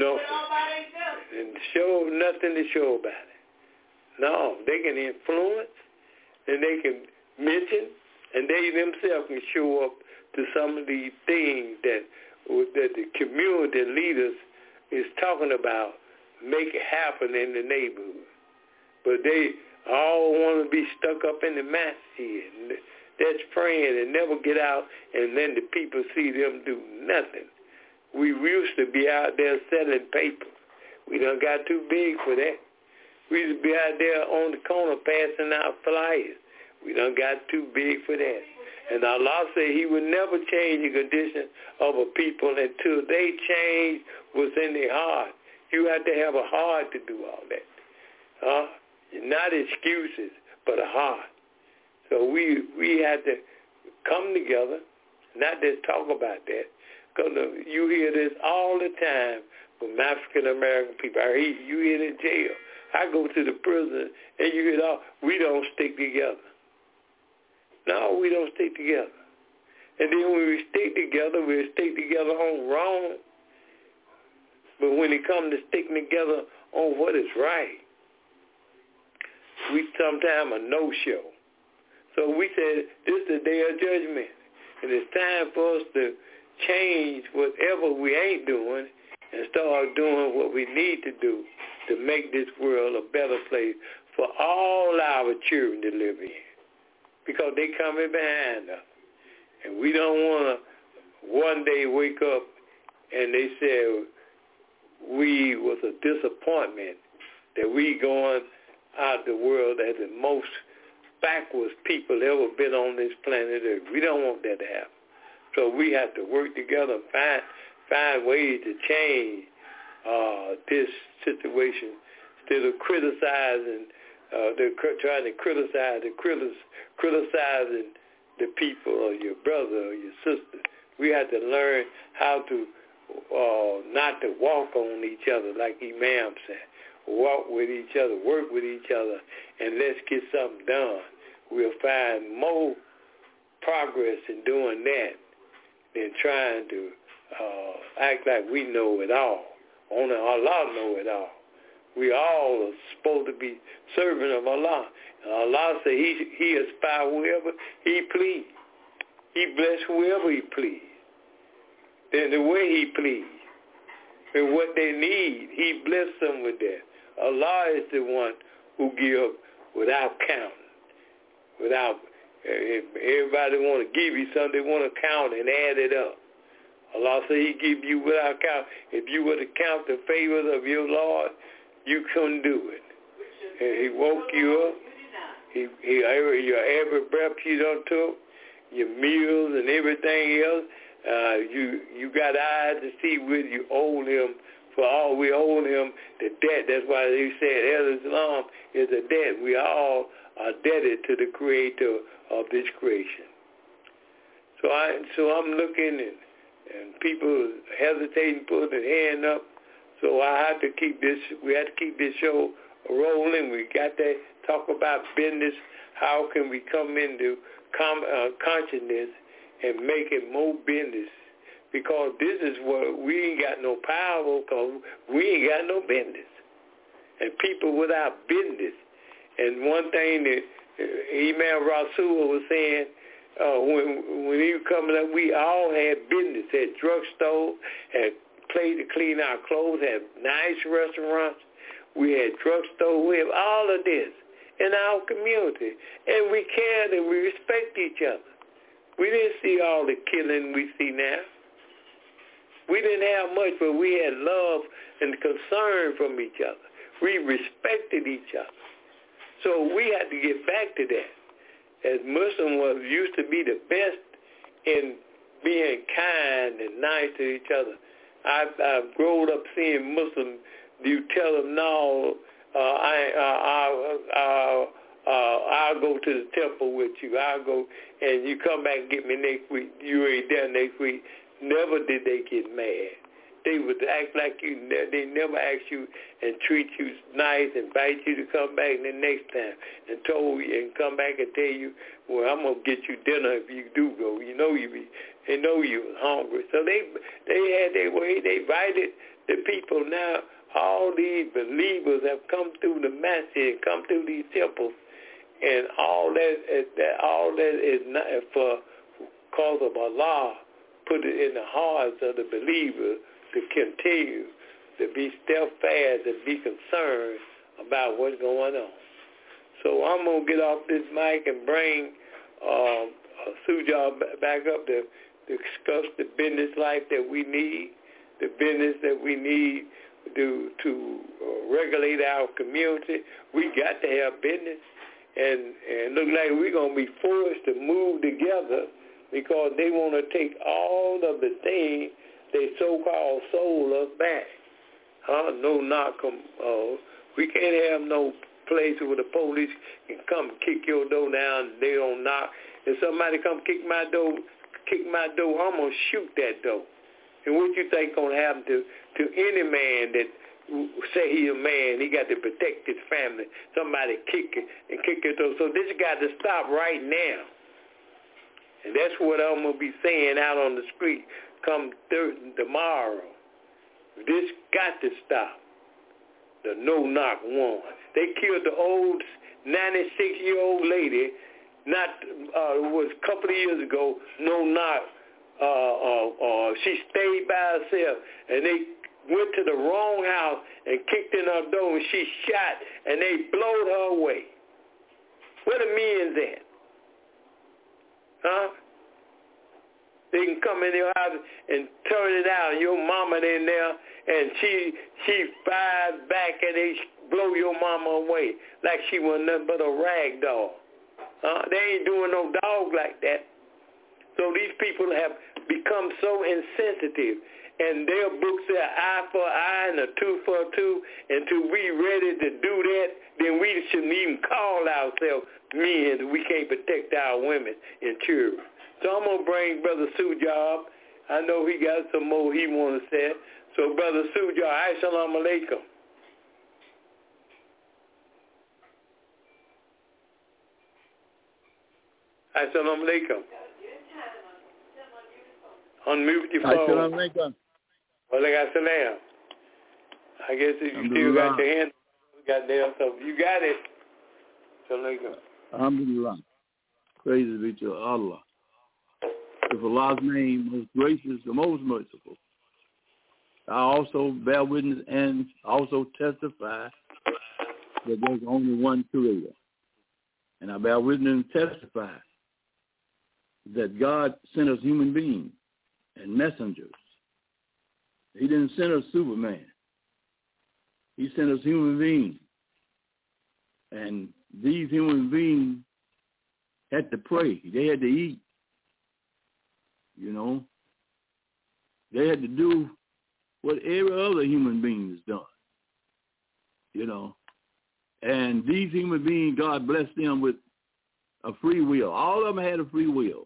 nothing to show about it. No, they can influence and they can mention, and they themselves can show up to some of these things that the community leaders is talking about, make it happen in the neighborhood. But they all want to be stuck up in the masjid. That's praying and never get out, and then the people see them do nothing We used to be out there selling paper. We done got too big for that. We used to be out there on the corner passing out flyers. We done got too big for that. And Allah said he would never change the condition of a people until they change what's in their heart. You have to have a heart to do all that. Not excuses, but a heart. So we have to come together, not just talk about that. Because you hear this all the time from African-American people. You hear it in jail. I go to the prison, and you hear it all. We don't stick together. No, we don't stick together. And then when we stick together, we'll stick together on wrong. But when it comes to sticking together on what is right, we sometimes a no-show. So we said, this is the day of judgment. And it's time for us to change whatever we ain't doing and start doing what we need to do to make this world a better place for all our children to live in. Because they coming behind us. And we don't want to one day wake up and they say we was a disappointment that we going out the world as the most backwards people ever been on this planet Earth. We don't want that to happen. So we have to work together and find ways to change this situation instead of criticizing, trying to criticizing the people or your brother or your sister. We have to learn how to not to walk on each other like Imam said. Walk with each other, work with each other, and let's get something done. We'll find more progress in doing that than trying to act like we know it all. Only Allah know it all. We all are supposed to be servant of Allah. And Allah said he inspire whoever he please. He bless whoever he please. Then the way he please. And what they need, he bless them with that. Allah is the one who gives without counting. Without, everybody want to give you something, they want to count and add it up. Allah said he give you without count. If you were to count the favors of your Lord, you couldn't do it. And he woke you up. Your every breath you done took, your meals and everything else. You got eyes to see what you owe him. For all we owe him the debt. That's why they said Islam is a debt. We all are debted to the creator of this creation. So I'm looking and people hesitating, putting their hand up. So I have to keep this. We have to keep this show rolling. We got to talk about business. How can we come into consciousness and make it more business? Because this is what we ain't got no power because we ain't got no business. And people without business. And one thing that Imam Rasul was saying, when he was coming up, we all had business, had drugstore, had place to clean our clothes, had nice restaurants. We had drugstore. We have all of this in our community. And we cared and we respect each other. We didn't see all the killing we see now. We didn't have much, but we had love and concern from each other. We respected each other. So we had to get back to that. As Muslims used to be the best in being kind and nice to each other. I've grown up seeing Muslims. You tell them, no, I'll go to the temple with you. I'll go, and you come back and get me next week. You ain't there next week. Never did they get mad. They would act like you. They never ask you and treat you nice, invite you to come back the next time, and told you and come back and tell you, well, I'm gonna get you dinner if you do go. They know you was hungry. So they had their way. They invited the people. Now all these believers have come through the masjid, come through these temples, and all that is not for cause of Allah. Put it in the hearts of the believers to continue to be steadfast and be concerned about what's going on. So I'm going to get off this mic and bring Sujal back up to discuss the business life that we need the business that we need to regulate our community. We got to have business. And look like we're going to be forced to move together because they want to take all of the things they so-called sold us back. No knock 'em. We can't have no place where the police can come kick your door down and they don't knock. If somebody come kick my door, I'm going to shoot that door. And what you think going to happen to any man that say he a man, he got to protect his family. Somebody kick your door. So this got to stop right now. And that's what I'm going to be saying out on the street come tomorrow. This got to stop. The no-knock one. They killed the old 96-year-old lady was a couple of years ago, no-knock. She stayed by herself, and they went to the wrong house and kicked in her door, and she shot, and they blowed her away. Where the men's at? Huh? They can come in your house and turn it out, and your mama in there, and she fires back, and they blow your mama away like she was nothing but a rag doll. They ain't doing no dog like that. So these people have become so insensitive, and their books say eye for eye and a tooth for a tooth. Until we ready to do that, then we shouldn't even call ourselves men. We can't protect our women and children. So I'm going to bring Brother Sujab. I know he got some more he want to say. So Brother Sujab, assalamu alaikum. Assalamu alaikum. Unmute your phone. Assalamu alaikum. Walaikum salam. I guess if you still got your hand, got there, so you got it. Assalamu alaikum. Alhamdulillah. Praise be to Allah. With Allah's name, most gracious, the most merciful. I also bear witness and also testify that there's only one Creator. And I bear witness and testify that God sent us human beings and messengers. He didn't send us Superman. He sent us human beings. And these human beings had to pray. They had to eat. You know, they had to do what every other human being has done. You know, and these human beings, God blessed them with a free will. All of them had a free will.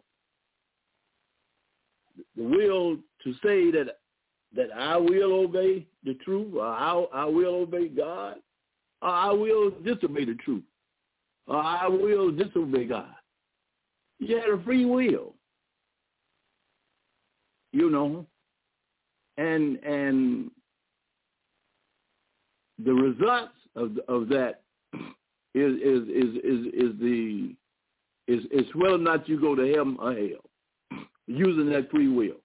The will to say that I will obey the truth, or I will obey God, or I will disobey the truth, or I will disobey God. You had a free will. You know, and the results of that is whether or not you go to heaven or hell, using that free will.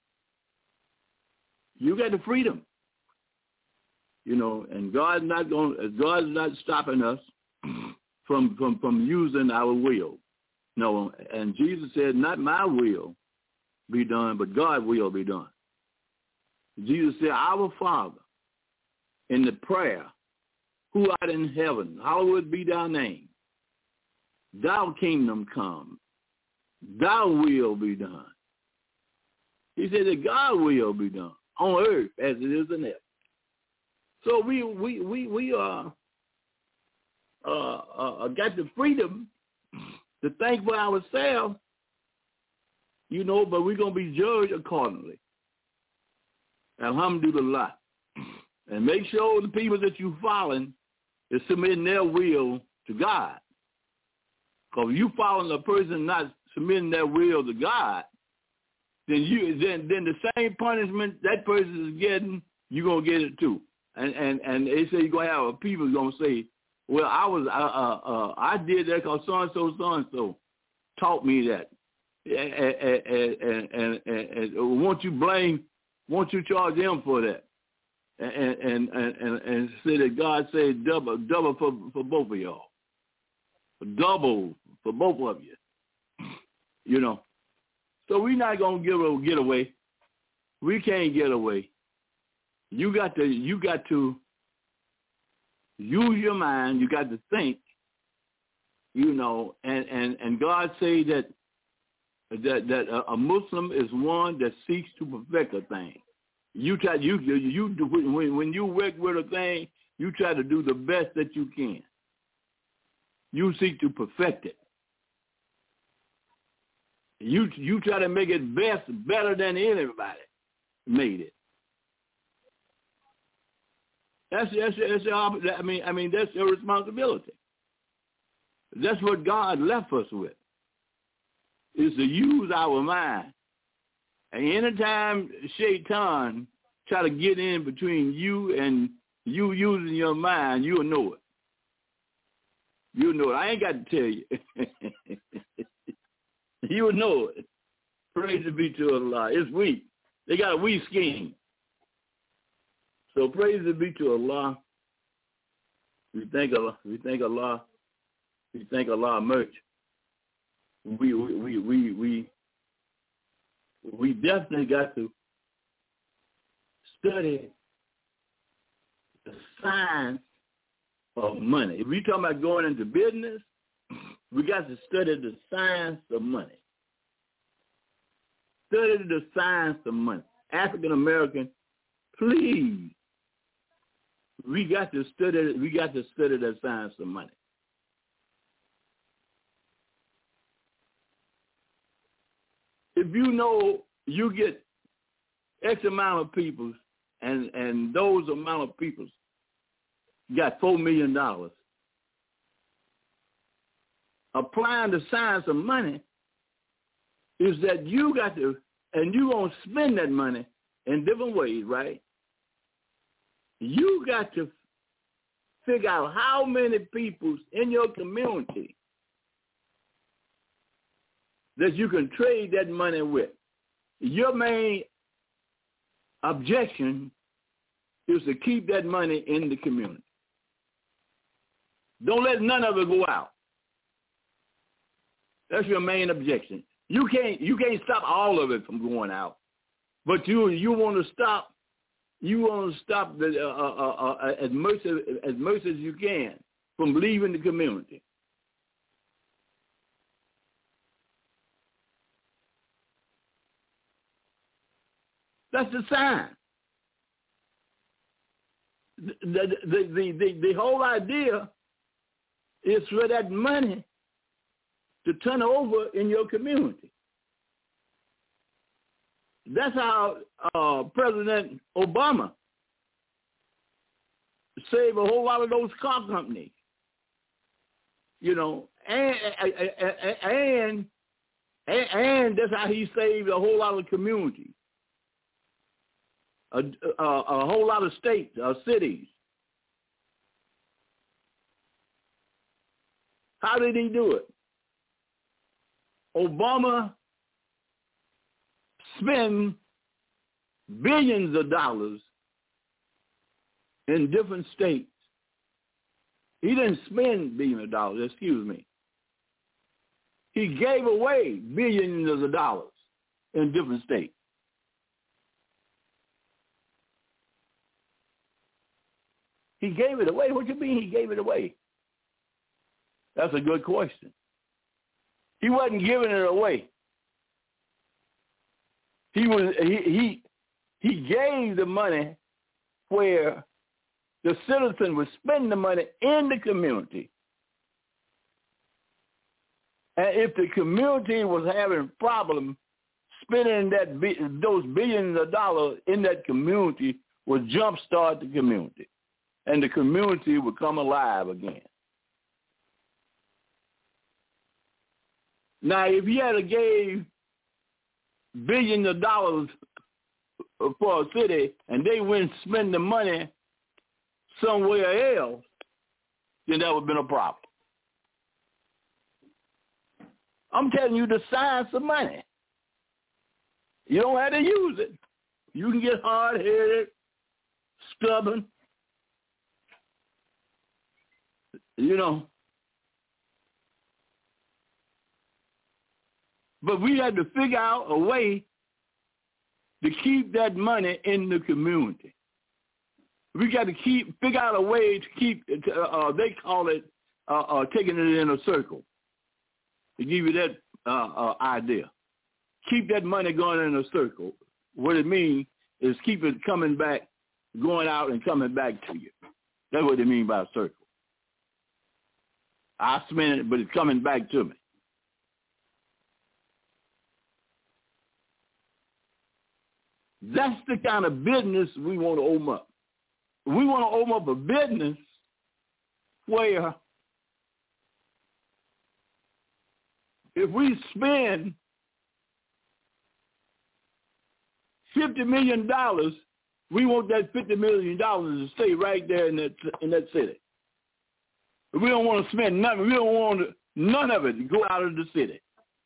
You got the freedom, you know, and God's not stopping us from using our will. No, and Jesus said, "Not my will be done, but God will be done." Jesus said, "Our Father," in the prayer, "who art in heaven, hallowed be thy name. Thy kingdom come. Thy will be done." He said that God will be done on earth as it is in heaven. So we are got the freedom to think for ourselves. You know, but we're going to be judged accordingly. Alhamdulillah. And make sure the people that you're following is submitting their will to God. Because if you following a person not submitting their will to God, then the same punishment that person is getting, you're going to get it too. And they say you're going to have people going to say, well, I did that because so-and-so taught me that. And won't you charge them for that? And say that God said double for both of y'all. Double for both of you. You know. So we're not going to get away. We can't get away. You got to use your mind. You got to think, and God say that a Muslim is one that seeks to perfect a thing. You try when you work with a thing, you try to do the best that you can. You seek to perfect it. You try to make it better than anybody made it. That's that's your responsibility. That's what God left us with, is to use our mind. And anytime Shaitan try to get in between you and you using your mind, you'll know it. You'll know it. I ain't got to tell you. You'll know it. Praise be to Allah. It's weak. They got a weak scheme. So praise be to Allah. We thank Allah. We thank Allah. We thank Allah much. We definitely got to study the science of money. If we talking about going into business, we got to study the science of money. Study the science of money. African American, please. We got to study the science of money. If you know you get X amount of people and those amount of people got $4 million, applying the science of money is that you got to, and you're going to spend that money in different ways, right? You got to figure out how many people in your community that you can trade that money with. Your main objection is to keep that money in the community. Don't let none of it go out. That's your main objection. You can't stop all of it from going out, but you want to stop. You want to stop as much as you can from leaving the community. That's the sign. The whole idea is for that money to turn over in your community. That's how President Obama saved a whole lot of those car companies, and that's how he saved a whole lot of communities, a whole lot of states, cities. How did he do it? Obama spent billions of dollars in different states. He didn't spend billions of dollars, excuse me. He gave away billions of dollars in different states. He gave it away. What do you mean he gave it away? That's a good question. He wasn't giving it away. He gave the money where the citizen would spend the money in the community. And if the community was having problems spending those billions of dollars in that community, would jumpstart the community, and the community would come alive again. Now, if he had gave billions of dollars for a city and they went and spend the money somewhere else, then that would have been a problem. I'm telling you the science of money. You don't have to use it. You can get hard-headed, stubborn, But we had to figure out a way to keep that money in the community. We got to figure out a way to keep. They call it taking it in a circle. To give you that idea, keep that money going in a circle. What it means is keep it coming back, going out and coming back to you. That's what they mean by a circle. I spend it, but it's coming back to me. That's the kind of business we want to open up. We want to open up a business where if we spend $50 million, we want that $50 million to stay right there in that city. We don't want to spend nothing. We don't want none of it to go out of the city.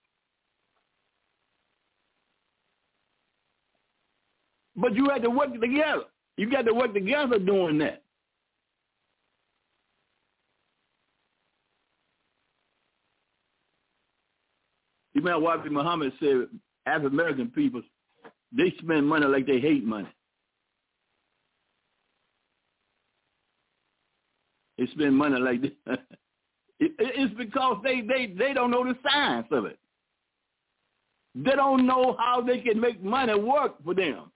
But you have to work together. You got to work together doing that. Imam Wabi Muhammad said, African American people, they spend money like they hate money. They spend money like this. It's because they don't know the science of it. They don't know how they can make money work for them.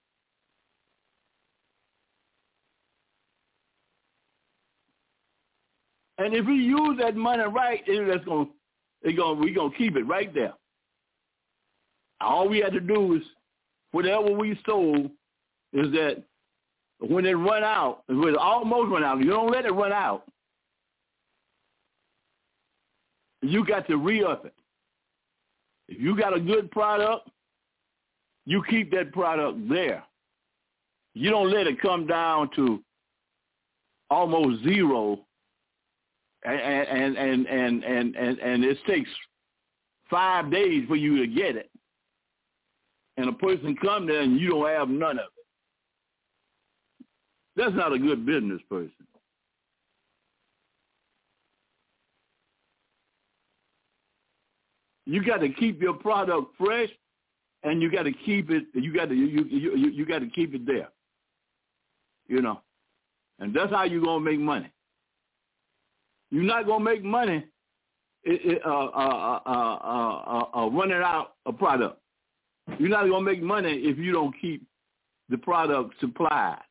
And if we use that money right, we're gonna keep it right there. All we have to do is whatever we sold is that when it run out, it will almost run out. You don't let it run out. You got to re-up it. If you got a good product, you keep that product there. You don't let it come down to almost zero. And it takes 5 days for you to get it. And a person come there and you don't have none of it. That's not a good business person. You got to keep your product fresh, and you got to keep it. You got to keep it there. You know, and that's how you're gonna make money. You're not gonna make money running out a product. You're not gonna make money if you don't keep the product supplied.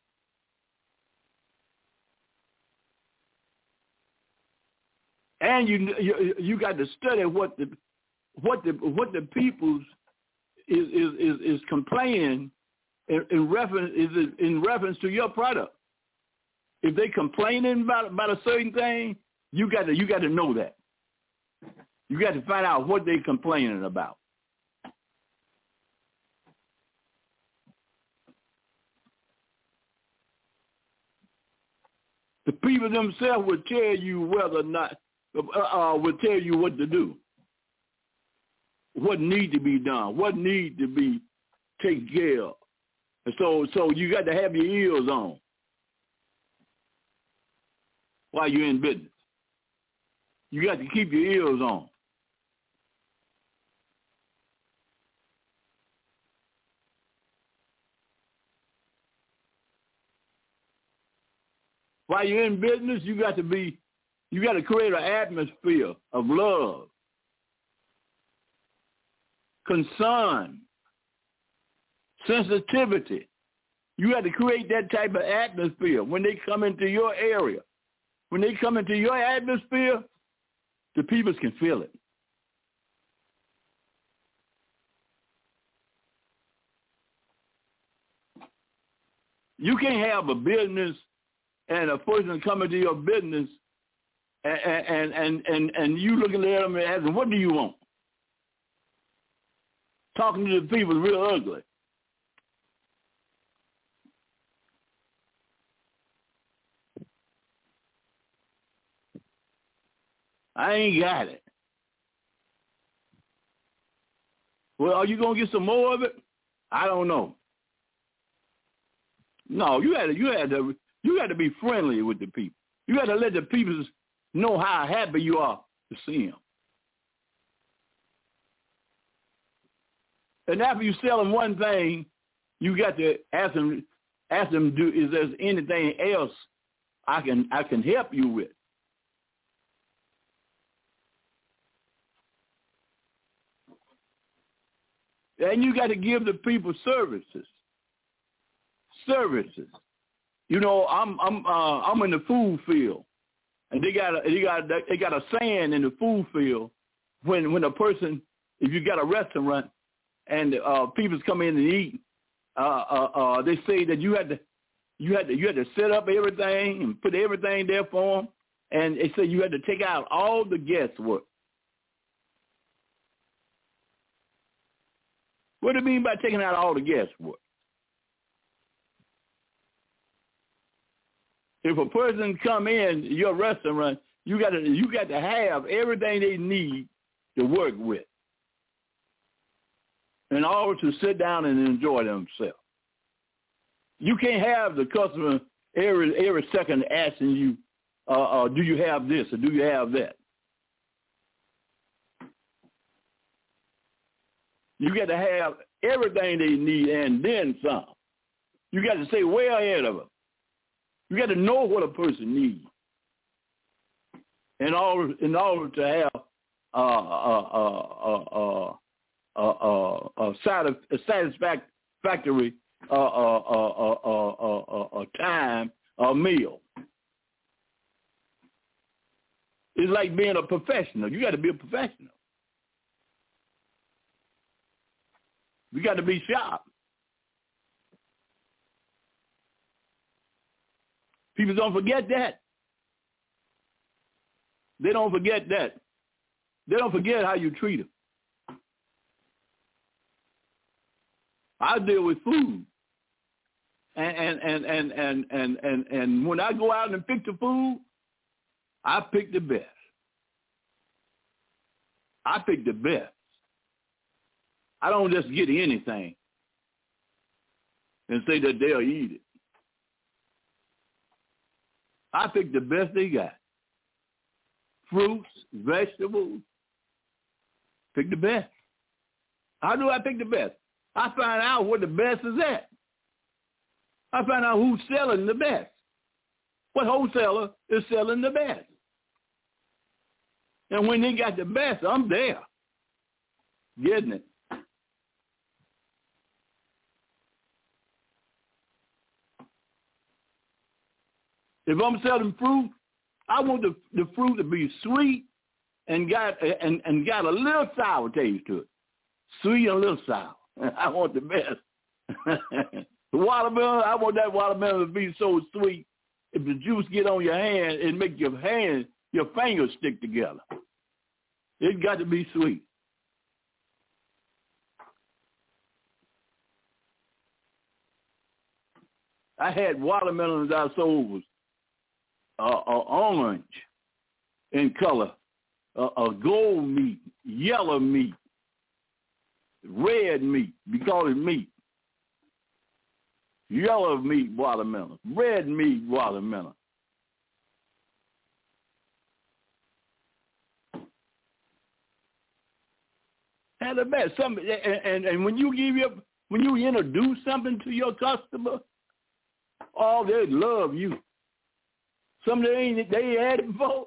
And you got to study what the people's is complaining in reference to your product. If they complaining about a certain thing, you got to know that. You got to find out what they complaining about. The people themselves will tell you whether or not will tell you what to do, what need to be done, what need to be taken care of. And so you got to have your ears on while you're in business. You got to keep your ears on. While you're in business, you got to create an atmosphere of love, concern, sensitivity. You got to create that type of atmosphere when they come into your area. When they come into your atmosphere, the people can feel it. You can't have a business and a person coming to your business and you looking at them and asking, what do you want? Talking to the people is real ugly. I ain't got it. Well, are you going to get some more of it? I don't know. No, you had to be friendly with the people. You got to let the people know how happy you are to see them. And after you sell them one thing, you got to ask them, Ask them, is there anything else I can help you with? And you got to give the people services. You know, I'm in the food field, and they got a saying in the food field when a person, if you got a restaurant and people's come in and eat, they say that you had to set up everything and put everything there for them, and they say you had to take out all the guesswork. What do you mean by taking out all the guesswork? If a person come in your restaurant, you got to have everything they need to work with in order to sit down and enjoy themselves. You can't have the customer every second asking you, do you have this or do you have that? You got to have everything they need and then some. You got to stay way ahead of them. You got to know what a person needs in order to have a satisfactory time, a meal. It's like being a professional. You got to be a professional. You got to be sharp. People don't forget that. They don't forget that. They don't forget how you treat them. I deal with food, and when I go out and pick the food, I pick the best. I pick the best. I don't just get anything and say that they'll eat it. I pick the best they got. Fruits, vegetables, pick the best. How do I pick the best? I find out where the best is at. I find out who's selling the best. What wholesaler is selling the best. And when they got the best, I'm there, getting it. If I'm selling fruit, I want the fruit to be sweet and got a little sour taste to it. Sweet and a little sour. I want the best. The watermelon, I want that watermelon to be so sweet. If the juice get on your hand, it make your fingers stick together. It got to be sweet. I had watermelons I sold was orange in color, gold meat, yellow meat, red meat. We call it meat. Yellow meat watermelon, red meat watermelon. And the best. And when you introduce something to your customer, oh, they love you. Something they had it before.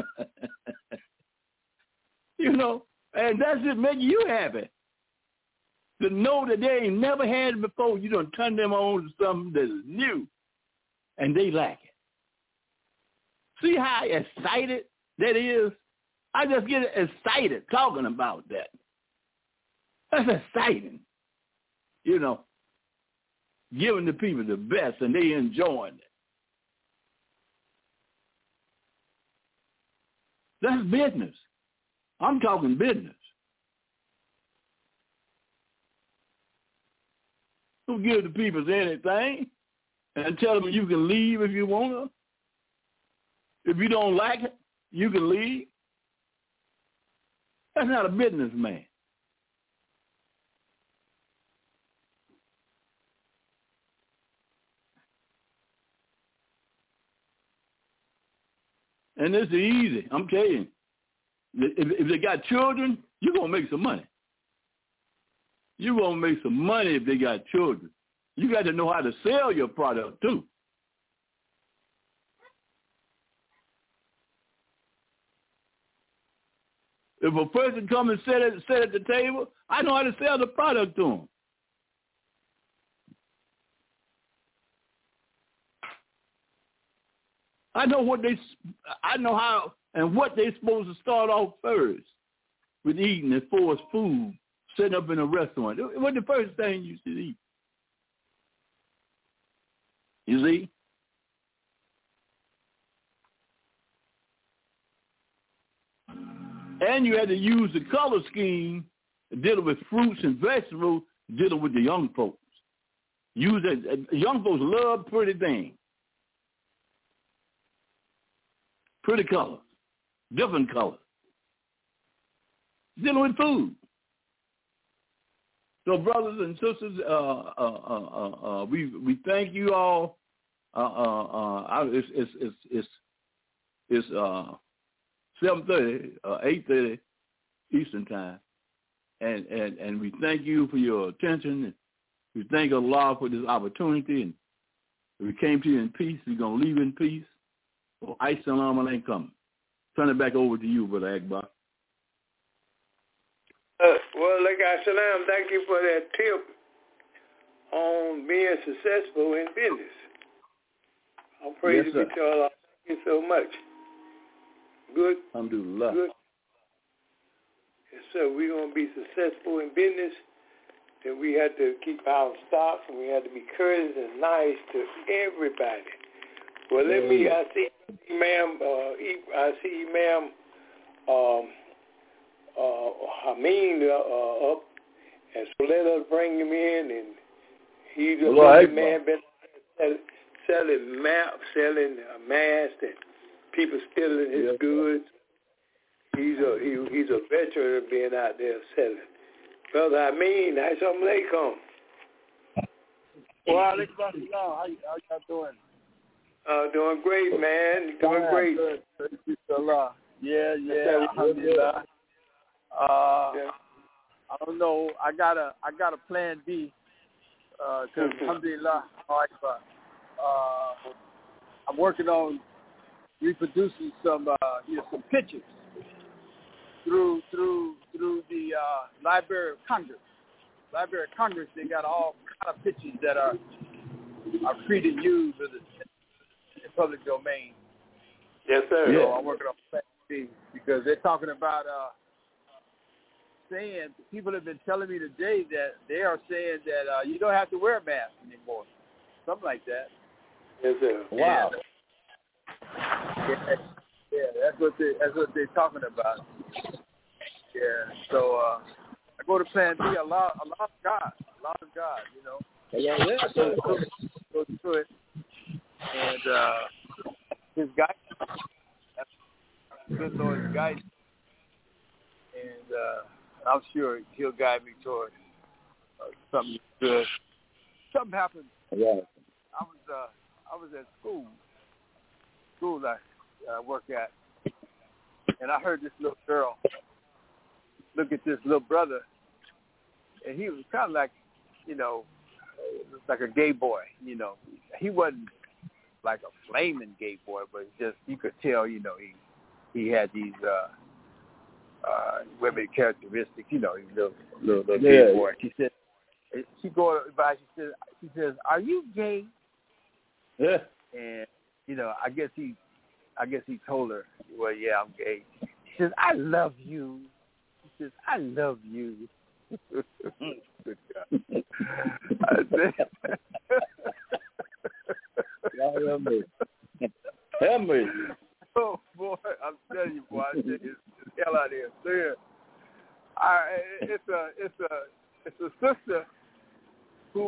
You know, and that's just making you happy. To know that they ain't never had it before, you done turn them on to something that is new, and they like it. See how excited that is? I just get excited talking about that. That's exciting. You know, giving the people the best, and they enjoying it. That's business. I'm talking business. Don't give the people anything and tell them you can leave if you want to. If you don't like it, you can leave. That's not a businessman. And this is easy. I'm telling you. If they got children, you're going to make some money. You're going to make some money if they got children. You got to know how to sell your product too. If a person come and sit at the table, I know how to sell the product to them. I know how and what they're supposed to start off first with eating as far as food, sitting up in a restaurant. What's the first thing you should eat? You see? And you had to use the color scheme dealing with fruits and vegetables, dealing with the young folks. Young folks love pretty things. Pretty colors, different colors. Dealing with food. So, brothers and sisters, we thank you all. It's 7:30, 8:30 Eastern time, and we thank you for your attention. We thank Allah for this opportunity, and we came to you in peace. We're gonna leave in peace. Assalamu alaikum. Turn it back over to you, Brother Akbar. Well, like I said, thank you for that tip on being successful in business. I'm praising you to Allah. Thank you so much. Good. Alhamdulillah. Good. Yes, sir. We're going to be successful in business. Then we have to keep our stock, and we have to be courteous and nice to everybody. Well, I see Imam Hameen up, and so let us bring him in, and he's a good man, been selling masks, and people stealing his goods. He's a veteran of being out there selling. Brother Hameen, assalamu alaikum. Well, how y'all doing? Doing great, man. Doing great. Good. Thank you, Allah. Yeah. Alhamdulillah. I don't know. I got a plan B. Because alhamdulillah, I'm working on reproducing some pictures through the Library of Congress. Library of Congress, they got all kind of pictures that are free to use in the public domain. Yes, sir. So I'm working on plan B because they're talking about saying, people have been telling me today that they are saying that you don't have to wear a mask anymore. Something like that. Yes, sir. Wow. That's what they're talking about. Yeah. So I go to plan B. A lot of God, you know. Yeah. Go through it, and his guidance. That's good Lord's guidance, and I'm sure He'll guide me toward something good. Something happened. Yeah. I was at school I work at, and I heard this little girl look at this little brother, and he was kind of like, you know, like a gay boy. You know, he wasn't like a flaming gay boy, but just you could tell, you know, he had these women characteristics. You know, he was a little gay boy. She said, she says, "Are you gay?" Yeah. And you know, I guess he told her, "Well, yeah, I'm gay." She says, "I love you." She says, "I love you." Good God. I said, Help me. Oh boy, I'm telling you, boy, I said it's hell out of here. It's a sister who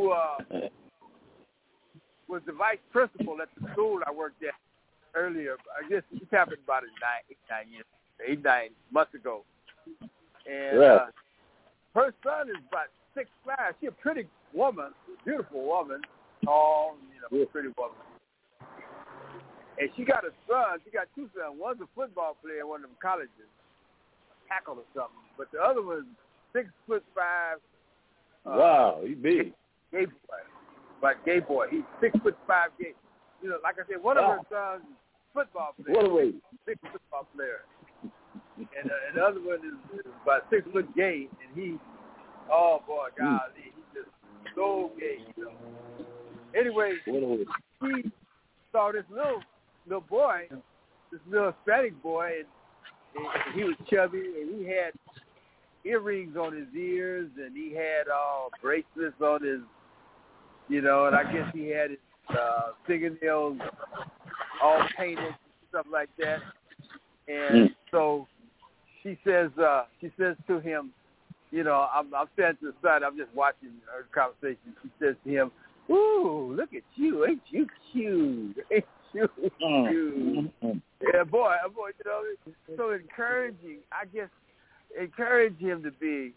was the vice principal at the school I worked at earlier. I guess this happened about 8, 9 months ago. And her son is about 6'5". She's a pretty woman, beautiful woman, tall, you know, pretty woman. And she got a son. She got two sons. One's a football player at one of them colleges, tackle or something. But the other one's 6'5". Wow, he big. Gay boy. about Gay Boy. He's 6'5" gay. You know, like I said, one of her sons is a football player. What a way. Big football player. And the other one is about 6 foot gay, and he, oh boy, golly, he's just so gay, you know. Anyway, he saw this little boy, this little Hispanic boy, and he was chubby, and he had earrings on his ears, and he had bracelets on his, you know, and I guess he had his fingernails all painted and stuff like that. And so she says to him, you know, I'm standing to the side, I'm just watching her conversation. She says to him, "Ooh, look at you, ain't you cute? Ain't you cute?" Yeah, boy, you know, so encouraging. I guess encourage him to be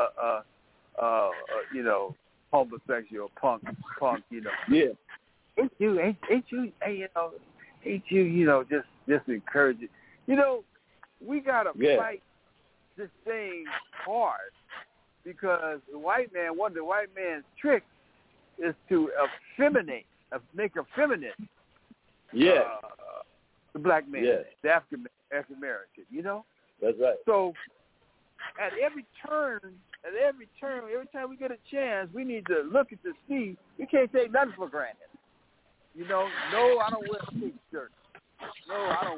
you know, homosexual, punk, you know. Yeah. Ain't you, you know, just encourage it. You know, we gotta fight this thing hard because one of the white man's tricks is to make effeminate the black man, the African American, you know? That's right. So at every turn, every time we get a chance, we need to look at the sea. We can't take nothing for granted. You know, no, I don't wear a pink shirt. No,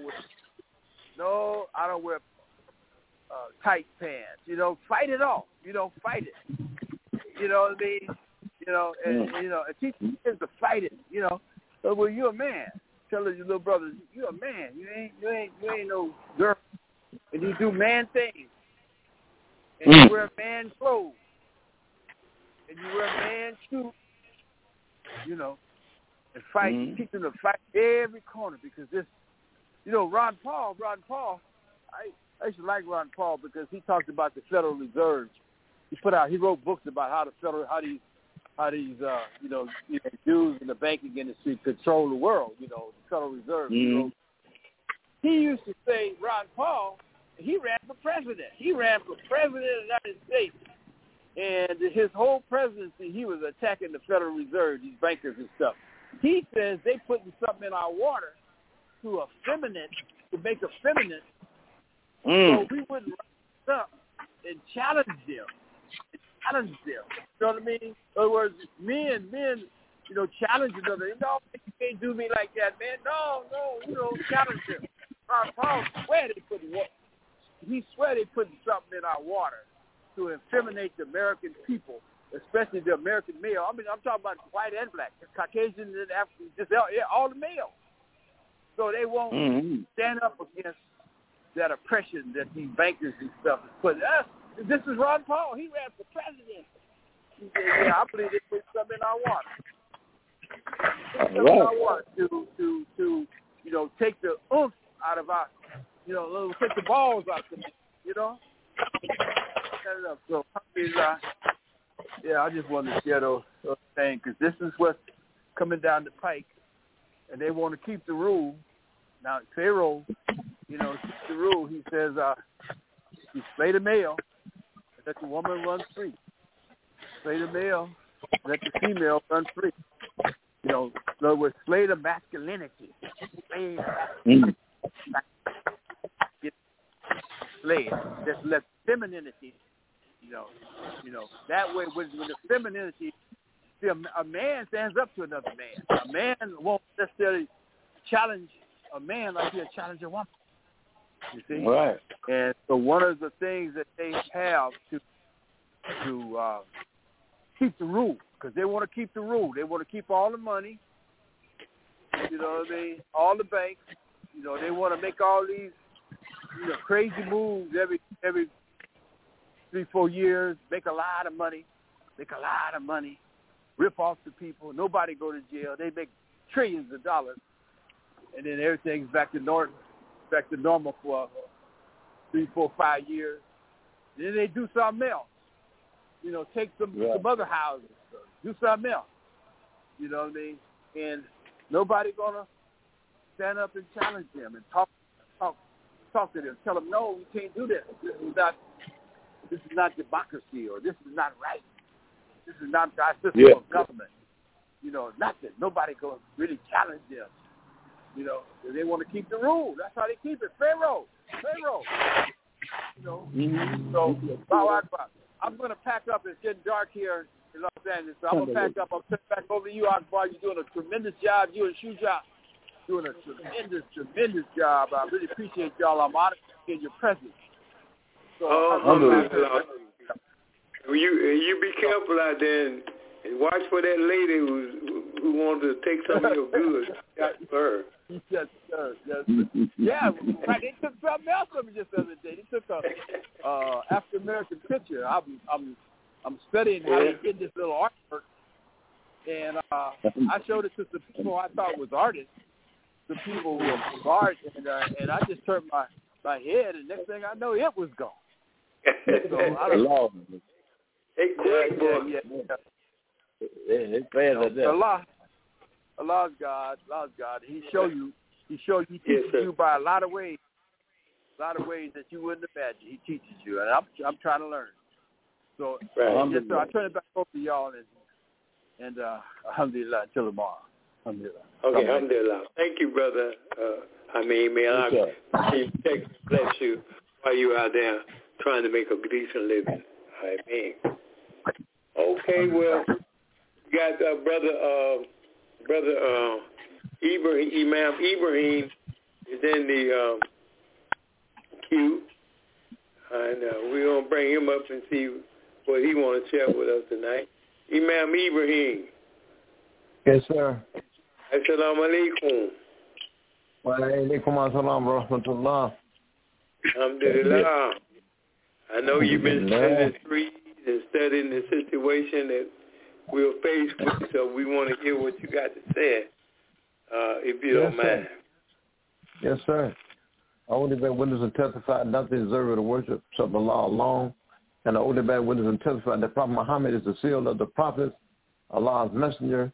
I don't wear tight pants. You know, fight it off. You know, fight it. You know what I mean? You know, and you know, and teach kids to fight it. You know, so well, you're a man. Tell your little brothers, you're a man. You ain't no girl, and you do man things, and you wear man clothes, and you wear man shoes. You know, and fight. Teach them to fight every corner because this. You know, Ron Paul. I used to like Ron Paul because he talked about the Federal Reserve. He wrote books about how these you know, dudes in the banking industry control the world. You know, the Federal Reserve. He used to say, Ron Paul, he ran for president. He ran for president of the United States, and his whole presidency, he was attacking the Federal Reserve, these bankers and stuff. He says they putting something in our water to make effeminate, so we wouldn't rise up and challenge them. You know what I mean? In other words, men, you know, challenge each other. No, you can't do me like that, man. No, you know, challenge them. Paul swear they putting something in our water to effeminate the American people, especially the American male. I mean, I'm talking about white and black, Caucasian and African, just all the males. So they won't stand up against that oppression that these bankers and stuff is putting us. This is Ron Paul. He ran for president. He said, "Yeah, I believe they put something in our water. To you know, take the oomph out of our, you know, take the balls out of them, you know." So, yeah, I just wanted to share those things because this is what's coming down the pike, and they want to keep the rule. Now, Pharaoh, you know, keeps the rule. He says, you slay the male, and let the woman run free. Slay the male, let the female run free. You know, in other words, slay the masculinity. Slay it. Just let femininity, you know, that way with the femininity, see, a man stands up to another man. A man won't necessarily challenge a man like he'll challenge a woman. You see? Right. And so one of the things that they have to keep the rule, because they want to keep the rule. They want to keep all the money, you know what I mean, all the banks. You know, they want to make all these, you know, crazy moves every 3-4 years, make a lot of money, rip off the people. Nobody go to jail. They make trillions of dollars. And then everything's back to normal for 3, 4, 5 years. Then they do something else. You know, take some other houses, do something else. You know what I mean? And nobody gonna stand up and challenge them and talk to them. Tell them, no, you can't do this. This is not democracy, or this is not right. This is not our system of government. nothing. Nobody can really challenge them. They want to keep the rule. That's how they keep it. Pharaoh. So, I'm going to pack up. It's getting dark here in Los Angeles, so I'm going to pack up. I'll turn it back over to you, Akbar. You're doing a tremendous job. You and Shuja doing a tremendous job. I really appreciate y'all. I'm honored to get your presence. So, you be careful out there and watch for that lady who wanted to take some of your goods. Got her. Yes, sir. Yeah, right. They took something else from me just the other day. They took a African American picture. I'm studying how they did this little artwork, and I showed it to some people I thought was artists, some people who were art, and I just turned my head, and next thing I know, it was gone. So I don't know. Hey, quick, boy. Allah's God. He teaches you by a lot of ways that you wouldn't imagine. He teaches you, and I'm trying to learn. So, yes, sir, I turn it back over to y'all, and alhamdulillah, until tomorrow. Alhamdulillah. Okay, alhamdulillah. Thank you, brother. May Allah bless you while you're out there trying to make a decent living. Amen. Okay, well, we got brother Imam Ibrahim is in the queue, and we're going to bring him up and see what he wants to share with us tonight. Imam Ibrahim. Yes, sir. Assalamu alaikum. Wa alaikum assalam wa rahmatullah. Alhamdulillah. I know you've been studying trees and studying the situation that we're faced with, so we want to hear what you got to say, if you don't mind. Yes, sir. I only bear witness and testify not the deserver to worship except Allah alone, and I only bear witness and testify that Prophet Muhammad is the seal of the prophets, Allah's messenger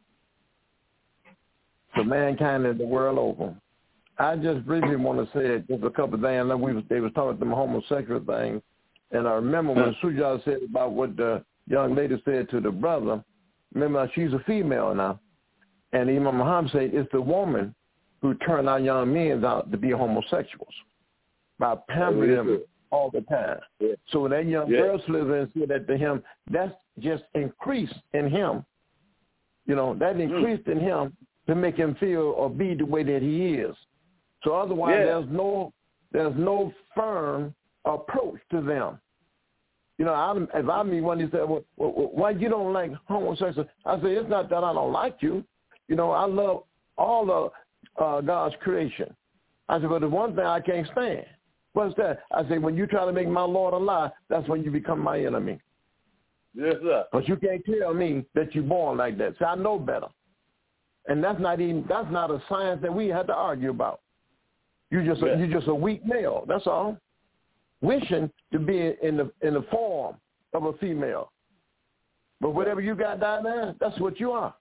to mankind and the world over. I just briefly want to say just a couple of things. They was talking about the homosexual thing, and I remember when Sujal said about what the young lady said to the brother. Remember, she's a female now, and Imam Muhammad said it's the woman who turned our young men out to be homosexuals by pampering them all the time. Yeah. So when that young girl slipped in and said that to him, that's just increased in him. That increased in him to make him feel or be the way that he is. So otherwise, there's no firm approach to them. If I meet one, he said, well, why you don't like homosexuals? I say, it's not that I don't like you. I love all of God's creation. I said, but the one thing I can't stand. What's that? I say, when you try to make my Lord a lie, that's when you become my enemy. Yes, sir. But you can't tell me that you're born like that. So I know better. And that's not a science that we have to argue about. You're just a weak male. That's all. Wishing to be in the form of a female. But whatever you got down there, that's what you are.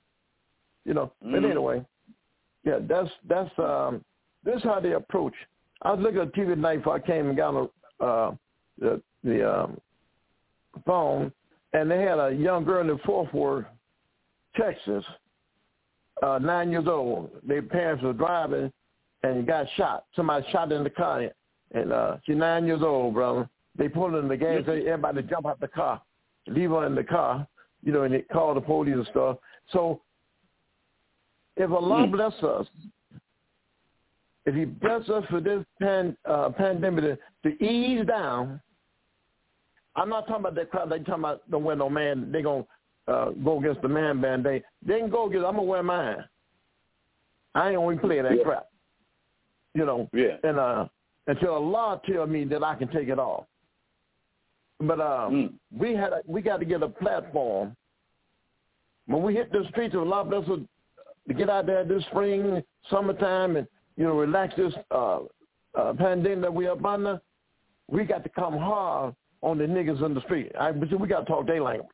But anyway, that's this is how they approach. I was looking at TV tonight before I came and got on the phone, and they had a young girl in the Fort Worth, Texas, 9 years old. Their parents were driving and got shot. Somebody shot in the car, and she's 9 years old, brother. They pulled her in the gas. Everybody jump out the car, leave her in the car, and they call the police and stuff. So if Allah bless us, if he bless us for this pandemic to ease down, I'm not talking about that crowd. They talking about don't wear no man. They going to go against the man band. They can go against, I'm going to wear mine. I ain't going to play that crap. And until Allah tell me that I can take it off. But we got to get a platform. When we hit the streets of Allah bless us to get out there this spring, summertime, and relax this pandemic that we up under, we got to come hard on the niggas in the street. We got to talk their language.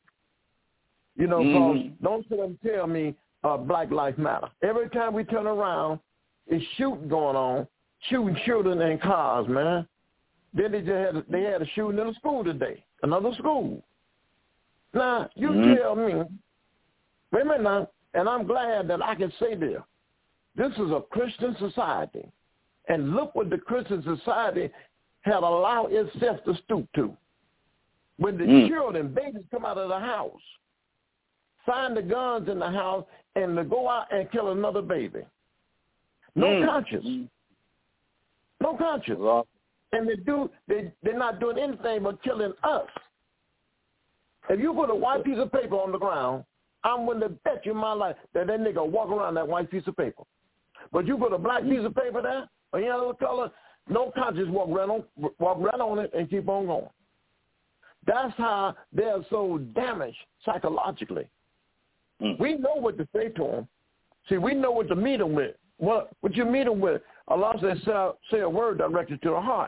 Because don't sit and tell me Black Lives Matter. Every time we turn around, it's shooting going on, shooting in cars, man. Then they had a shooting in a school today, another school. Now, you tell me, wait a minute now, And I'm glad that I can say this is a Christian society. And look what the Christian society had allowed itself to stoop to. When the children, babies come out of the house, find the guns in the house, and to go out and kill another baby. No conscience. No conscience. And they're not doing anything but killing us. If you put a white piece of paper on the ground, I'm willing to bet you my life that nigga walk around that white piece of paper. But you put a black piece of paper there, or any other color, no conscience walk right on it and keep on going. That's how they're so damaged psychologically. We know what to say to them. See, we know what to meet them with. What you meet them with, Allah says, say a word directed to the heart.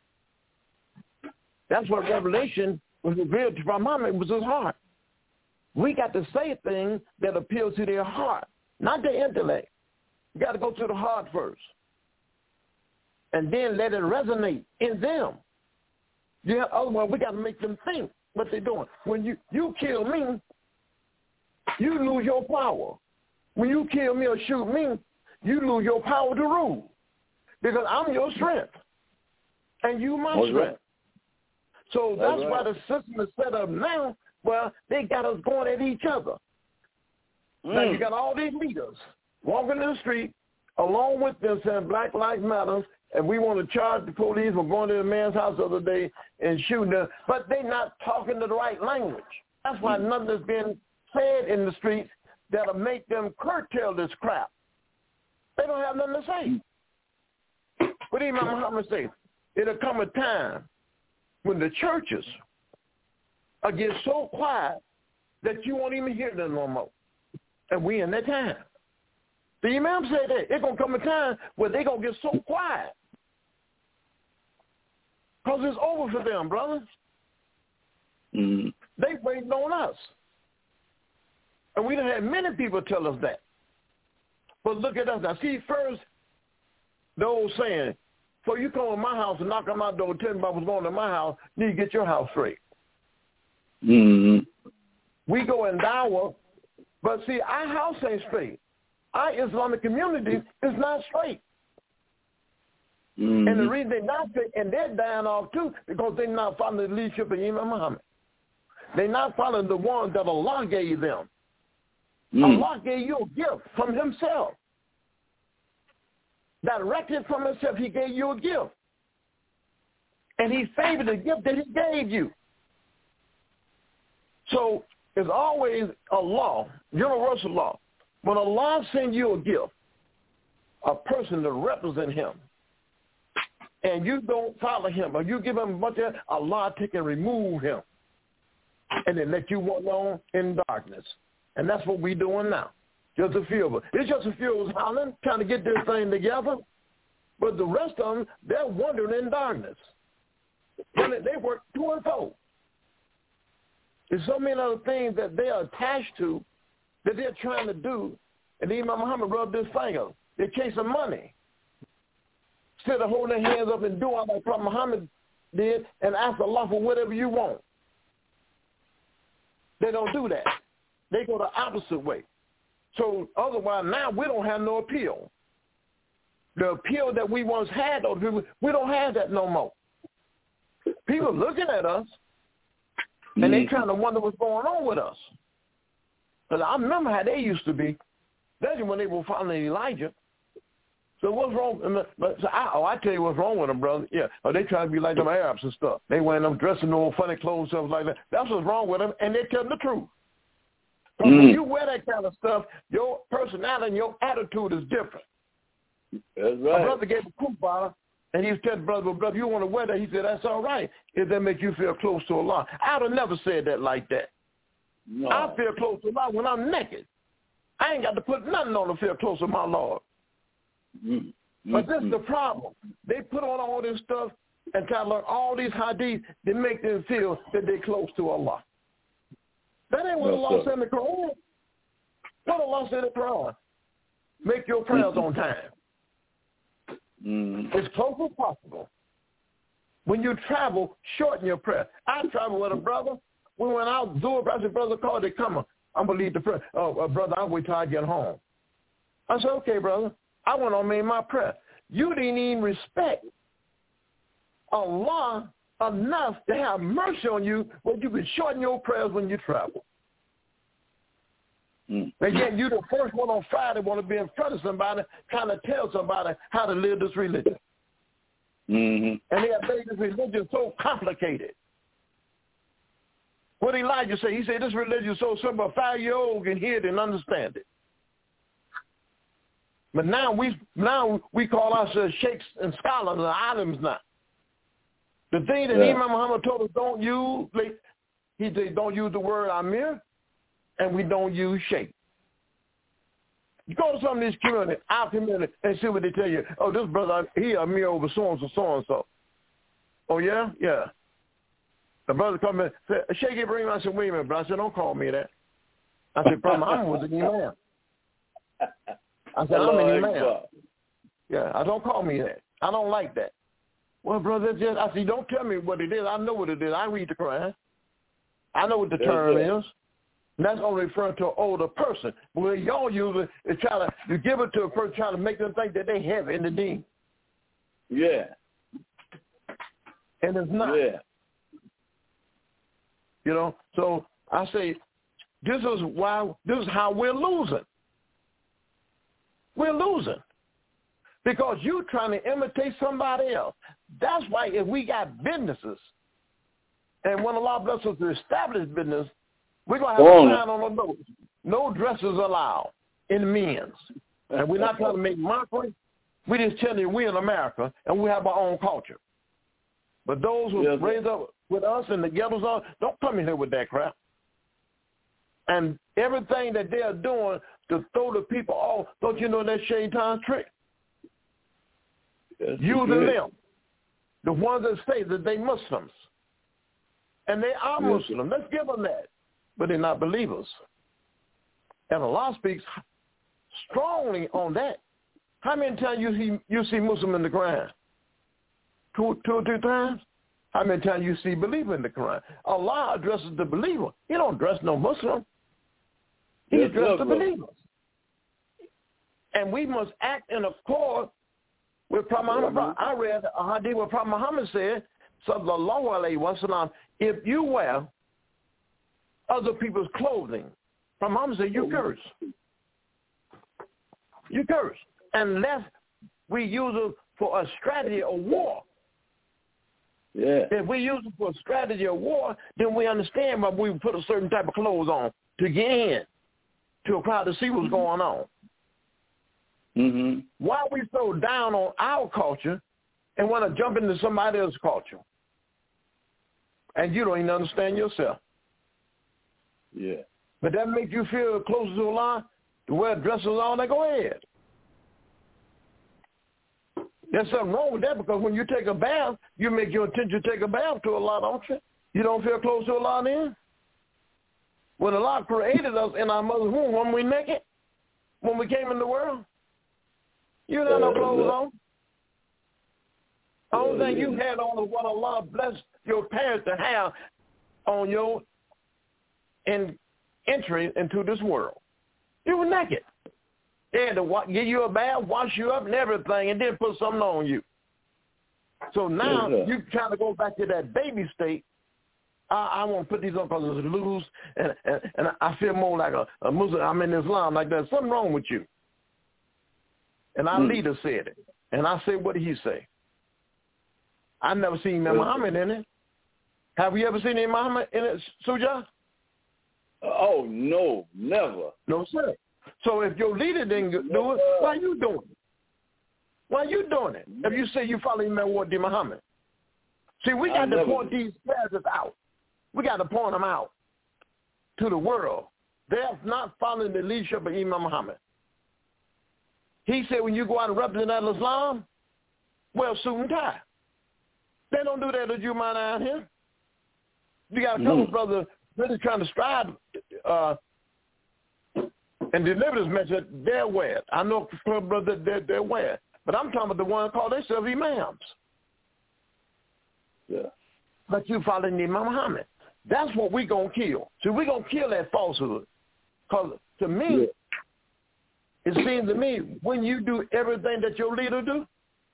That's what Revelation was revealed to Muhammad, was his heart. We got to say things that appeal to their heart, not their intellect. You got to go to the heart first. And then let it resonate in them. Otherwise, we got to make them think what they're doing. When you kill me, you lose your power. When you kill me or shoot me, you lose your power to rule. Because I'm your strength. And you my strength. So that's why the system is set up now. Well, they got us going at each other. Now you got all these leaders walking in the street along with them saying Black Lives Matter, and we want to charge the police for going to the man's house the other day and shooting them. But they're not talking the right language. That's why nothing has been said in the streets that'll make them curtail this crap. They don't have nothing to say. What did Imam Muhammad say? It'll come a time when the churches will get so quiet that you won't even hear them no more. And we in that time. The Imam said that. It's going to come a time where they're going to get so quiet. Because it's over for them, brothers. They waiting on us. And we done had many people tell us that. But look at us now. See, first, the old saying, before you come to my house and knock on my door, tell me about what's going on in my house, you need to get your house straight. We go in dawah, but see, our house ain't straight. Our Islamic community is not straight. And the reason they're not straight, and they're dying off too, because they're not following the leadership of Imam Muhammad. They're not following the ones that Allah gave them. Allah gave you a gift from himself. Directed from himself, he gave you a gift. And he favored the gift that he gave you. So it's always a law, universal law. When Allah sends you a gift, a person to represent him, and you don't follow him, or you give him a bunch of, Allah take and remove him, and then let you walk on in darkness. And that's what we're doing now. Just a few of us. It's just a few of us hollering, trying to get this thing together. But the rest of them, they're wandering in darkness. And they work 2 and 4. There's so many other things that they are attached to that they're trying to do. And Imam Muhammad rubbed his finger. They're chasing money. Instead of holding their hands up and doing like Prophet Muhammad did and ask Allah for whatever you want. They don't do that. They go the opposite way. So otherwise, now we don't have no appeal. The appeal that we once had, we don't have that no more. People looking at us, and they trying to wonder what's going on with us. Because I remember how they used to be, especially when they were following Elijah. So what's wrong? I tell you what's wrong with them, brother. Yeah, they try to be like them Arabs and stuff. They wearing them dressing all funny clothes, stuff like that. That's what's wrong with them, and they tell the truth. Because when you wear that kind of stuff, your personality and your attitude is different. That's right. My brother gave a proof bottle, and he was telling brother, well, brother, you want to wear that? He said, that's all right if that makes you feel close to Allah. I would have never said that like that. No. I feel close to Allah when I'm naked. I ain't got to put nothing on to feel close to my Lord. But this is the problem. They put on all this stuff and try to learn all these hadiths that make them feel that they're close to Allah. That ain't what Allah said in the Quran. What Allah said in the Quran? Make your prayers on time. As close as possible. When you travel, shorten your prayer. I traveled with a brother. We went out, Zuhr, brother called, they come. I'm going to leave the prayer. Brother, I'll wait till I get home. I said, okay, brother. I went on and made my prayer. You didn't even respect Allah enough to have mercy on you, but you can shorten your prayers when you travel. And yet you the first one on Friday want to be in front of somebody, trying to tell somebody how to live this religion. And they have made this religion so complicated. What did Elijah say? He said, this religion is so simple, a 5-year-old can hear it and understand it. But now we call ourselves sheikhs and scholars and alims now. The thing that Imam Muhammad told us don't use, he said don't use the word Amir, and we don't use sheikh. You go to some of these communities, our community, and see what they tell you. Oh, this brother, he Amir over so-and-so, so-and-so. Oh, yeah? Yeah. The brother come in and said, Sheikh Ibrahim. I said, wait a minute, brother. I said, don't call me that. I said, Prophet Muhammad was an imam. I said, I'm an imam. Yeah, I don't call me that. I don't like that. Well, brother, I said, don't tell me what it is. I know what it is. I read the Quran. I know what the term is. And that's only referring to an older person. But what y'all use it is you give it to a person trying to make them think that they have it in the deen. Yeah. And it's not. Yeah. You know, so I say, this is how we're losing. We're losing. Because you're trying to imitate somebody else. That's why if we got businesses, and when Allah bless us to establish business, we're going to have a sign on the door. No dresses allowed in men's. And we're not trying to make mockery. We're just telling you we're in America, and we have our own culture. But those who raised up with us and the ghettos, don't come in here with that crap. And everything that they are doing to throw the people off, don't you know that's Shaitan's trick? Using them, the ones that say that they Muslims. And they are Muslims. Let's give them that. But they're not believers. And Allah speaks strongly on that. How many times you see Muslim in the Quran? Two or three times? How many times you see believer in the Quran? Allah addresses the believer. He don't address no Muslim. He addresses the believers. And we must act in accord with Prophet Muhammad. I read a hadith where Prophet Muhammad said, Sallallahu Alaihi Wasallam, if you wear other people's clothing, Prophet Muhammad said, you curse. You curse. Unless we use it for a strategy of war. Yeah. If we use it for a strategy of war, then we understand why we put a certain type of clothes on to get in, to a crowd to see what's going on. Mm-hmm. Why are we so down on our culture and want to jump into somebody else's culture? And you don't even understand yourself. Yeah. But that makes you feel closer to Allah, to wear dresses on, then go ahead. There's something wrong with that because when you take a bath, you make your intention to take a bath to Allah, don't you? You don't feel close to Allah then? When Allah created us in our mother's womb, when we naked, when we came in the world, you didn't have no clothes on. The only thing you had on was what Allah blessed your parents to have on your entry into this world. You were naked. They had to give you a bath, wash you up and everything, and then put something on you. So now you trying to go back to that baby state. I want to put these on because it's loose, and I feel more like a Muslim. I'm in Islam like that. Something wrong with you. And our leader said it. And I said, what did he say? I never seen Muhammad in it. Have you ever seen Muhammad in it, Sujah? Oh, no, never. No, sir. So if your leader didn't do it, why are you doing it? Why are you doing it? If you say you follow Muhammad. See, we got to point these players out. We got to point them out to the world. They're not following the leadership of Imam Muhammad. He said when you go out and represent Islam, wear suit and tie. They don't do that to you man out here. You got a couple brothers really trying to strive and deliver this message. They're wear it. I know brothers they're wear it. But I'm talking about the ones called themselves imams. Yeah. But you following Imam Muhammad. That's what we're going to kill. So we're going to kill that falsehood. Because to me, it seems to me when you do everything that your leader do,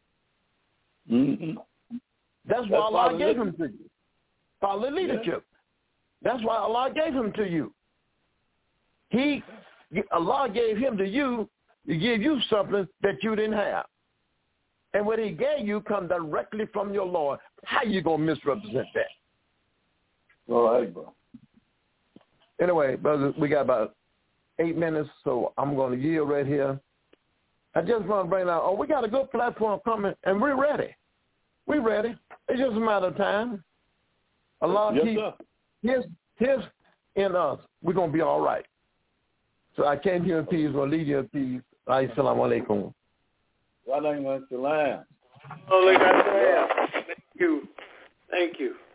that's why Allah gave him to you. Follow leadership. That's why Allah gave him to you. Allah gave him to you to give you something that you didn't have. And what he gave you come directly from your Lord. How you going to misrepresent that? All right, bro. Anyway, brothers, we got about 8 minutes, so I'm going to yield right here. I just want to bring out, we got a good platform coming, and we're ready. We're ready. It's just a matter of time. Allah keep his in us. We're going to be all right. So I came here in peace, will lead you in peace. Assalamu alaikum. Wa alaikum assalam. Thank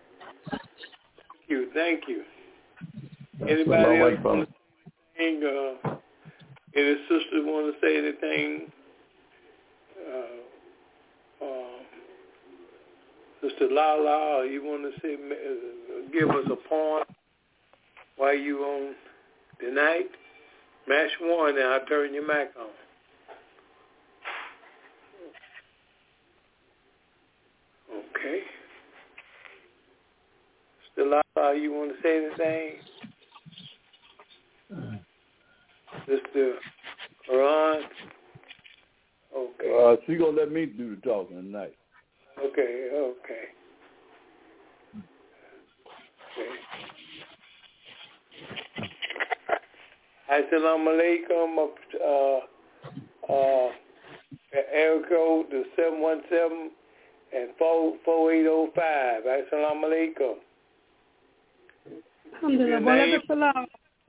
you. Anybody else want to say anything? Any sisters want to say anything? Sister Lala, you want to say, give us a poem while you on tonight? Mash 1 and I'll turn your mic on. Okay. Sister Lala, you want to say anything? Sister Quran? Okay. She's going to let me do the talking tonight. Okay. Assalamu alaikum. Area code to 717 and 4805. Assalamu alaikum. Alhamdulillah.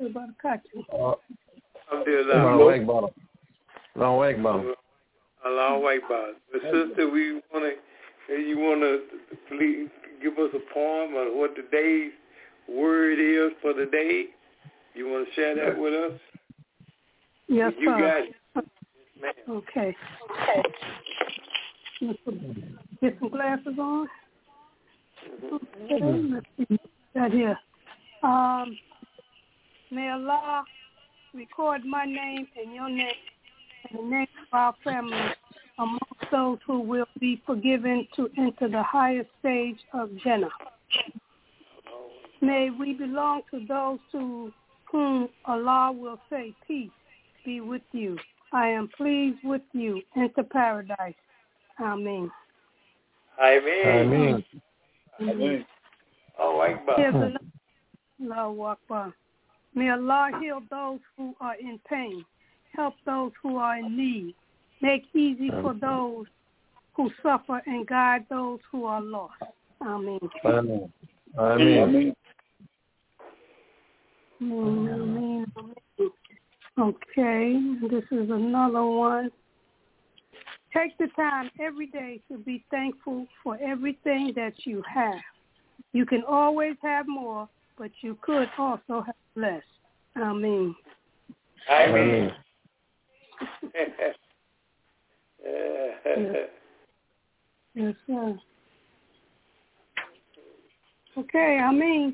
Allahu Akbar. But sister, you want to please give us a poem on what the day's word is for the day? You want to share that with us? Yes, you got it. Okay. Get some glasses on. Okay, let's see. Right here. May Allah record my name and your name and the name of our family amongst those who will be forgiven to enter the highest stage of Jannah. May we belong to those to whom Allah will say, peace be with you. I am pleased with you. Enter paradise. Amen. Amen. Allahu Akbar. Allahu Akbar. May Allah heal those who are in pain. Help those who are in need. Make easy for those who suffer and guide those who are lost. Amen. Amen. Amen. Amen. Okay, this is another one. Take the time every day to be thankful for everything that you have. You can always have more, but you could also have less. Amen. Amen. Yes, sir. Okay, Amen.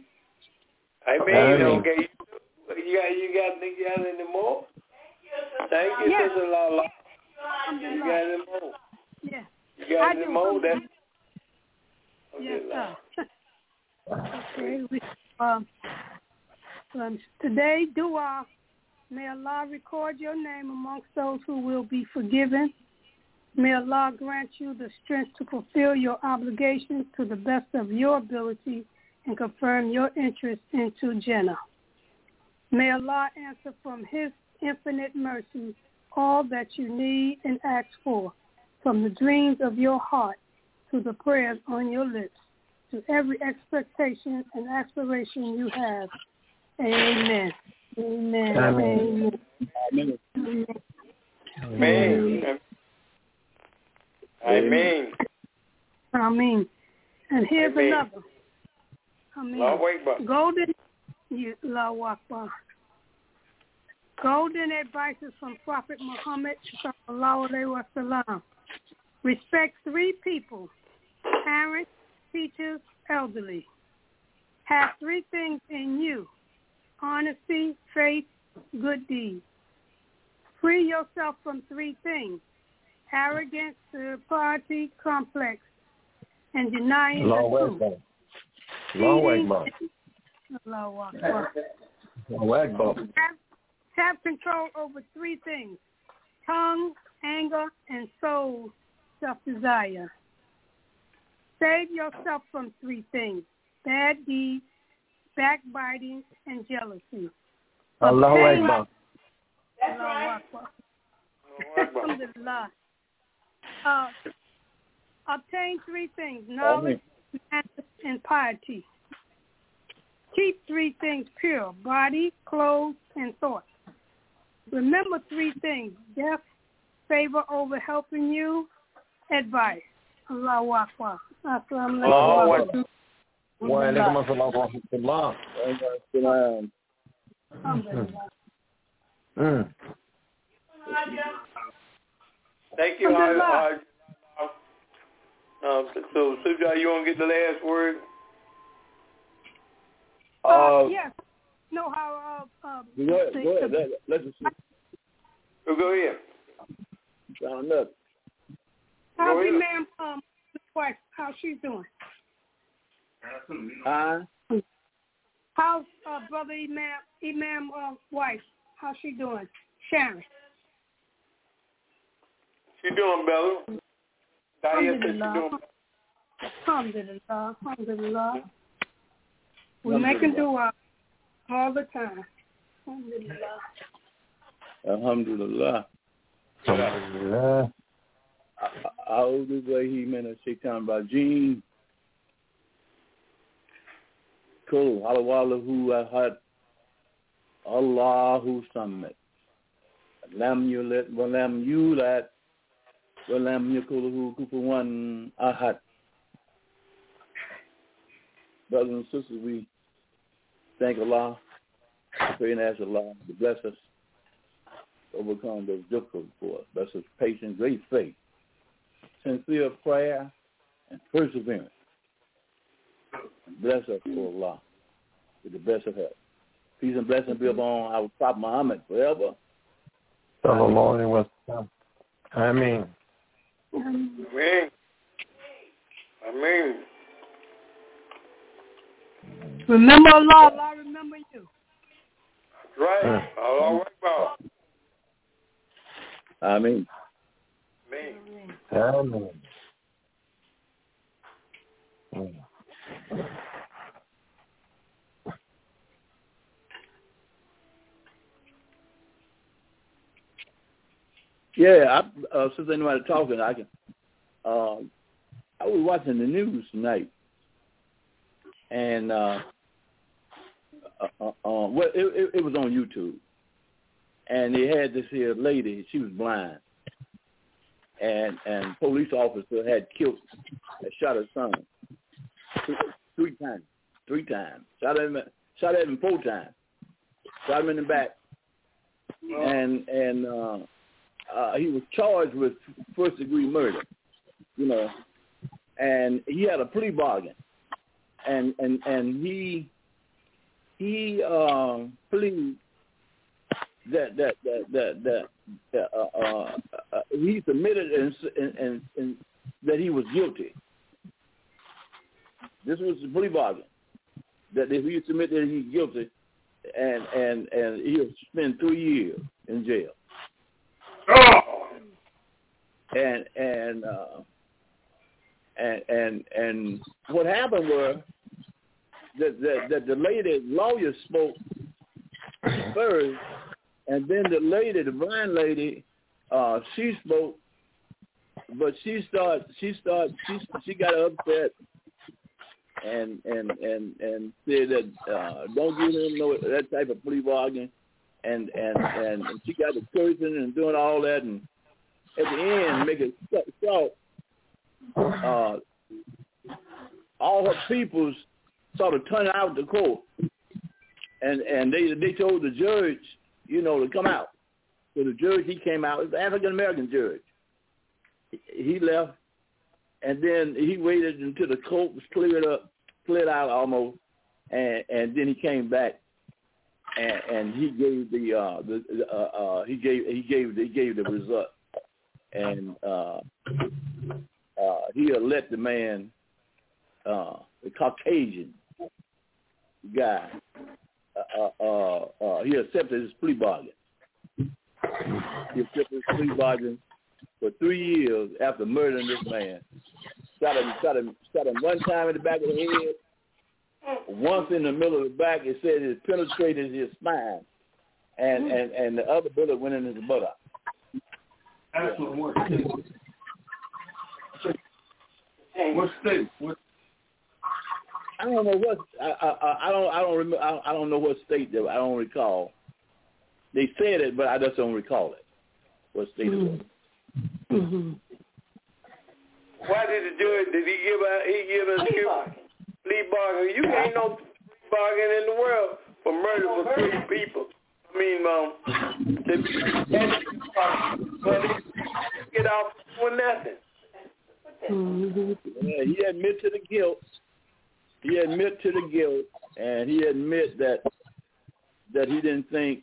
Okay. You got any more? Thank you, yes. Sister Lala. You got any more? Yes. You got any more? Yes, sir. Okay. Today, dua. May Allah record your name amongst those who will be forgiven. May Allah grant you the strength to fulfill your obligations to the best of your ability and confirm your interest into Jannah. May Allah answer from His infinite mercy all that you need and ask for, from the dreams of your heart to the prayers on your lips, to every expectation and aspiration you have. Amen. Amen. Amen. Amen. Amen. Amen. Amen. And here's another. Golden advices from Prophet Muhammad sallallahu alaihi wasallam. Respect 3 people: parents, teachers, elderly. Have 3 things in you: honesty, faith, good deeds. Free yourself from 3 things: arrogance, superiority complex, and denying the truth. Long way, Bob. Have control over 3 things: tongue, anger, and soul self-desire. Save yourself from 3 things: bad deeds, backbiting, and jealousy. Allahu Akbar. Alhamdulillah. Obtain 3 things: knowledge, and piety. Keep 3 things pure: body, clothes, and thoughts. Remember 3 things: death, favor over helping you, advice. Allahu Akbar. Assalamu alaikum. Wa alaikum assalam wa rahmatullah. Alhamdulillah. Thank you. So, Sujah, you want to get the last word? Yes. Know how? Go ahead. Let's just see. Go ahead. Sound up. How's the ma'am wife? How's she doing? How's brother Imam wife? How's she doing? Sharon. She doing better. Alhamdulillah. Alhamdulillah. We're making dua all the time. Alhamdulillah. Alhamdulillah. Alhamdulillah. A'udhu billahi minash shaitanir rajim. Kul huwallahu ahad. Allahu samad. Lam yulad wa lam yulad wa lam yakul lahu kufuwan ahad. Brothers and sisters, we thank Allah, pray and ask Allah to bless us, overcome those difficult for us. Bless us patience, great faith, sincere prayer, and perseverance. Bless us, for Allah, with the best of help. Peace and blessing be upon our Prophet Muhammad forever. Sallallahu alaihi wasallam. Ameen. Amen. Amen. Remember Allah, Allah remember you. That's right. Allahu Akbar. Ameen. Amen. Yeah, since anybody talking, I was watching the news tonight, and it was on YouTube, and they had this here lady. She was blind, and police officer had shot her son three times. Shot at him 4 times. Shot him in the back, and he was charged with first-degree murder, and he had a plea bargain, and he pleaded that he submitted and that he was guilty. This was the plea bargain, that if he submitted that he's guilty, and he'll spend 3 years in jail. And what happened was that the lady lawyer spoke first, and then the blind lady, she spoke, but she got upset and said that don't give him that type of plea bargain, and she got to cursing and doing all that, and at the end, make it short, all her peoples sort of turned out the court, and they told the judge, to come out. So the judge, he came out. It was an African-American judge. He left, and then he waited until the court was cleared out almost, and then he came back, and he gave he gave the result, and he let the man, the Caucasian guy, he accepted his plea bargain. He accepted his plea bargain for 3 years after murdering this man. Shot him one time in the back of the head, once in the middle of the back. It said it penetrated his spine, and the other bullet went in his buttock. Excellent work. What state? What? I don't know what I don't remember. I don't know what state they were. I don't recall. They said it, but I just don't recall it. What state it was? Mm-hmm. Why did the judge? Did he give a plea bargain? You ain't no plea bargain in the world for murder for 3 people. I mean, get off for nothing. Mm-hmm. Yeah, he admit to the guilt. He admit to the guilt, and he admit that he didn't think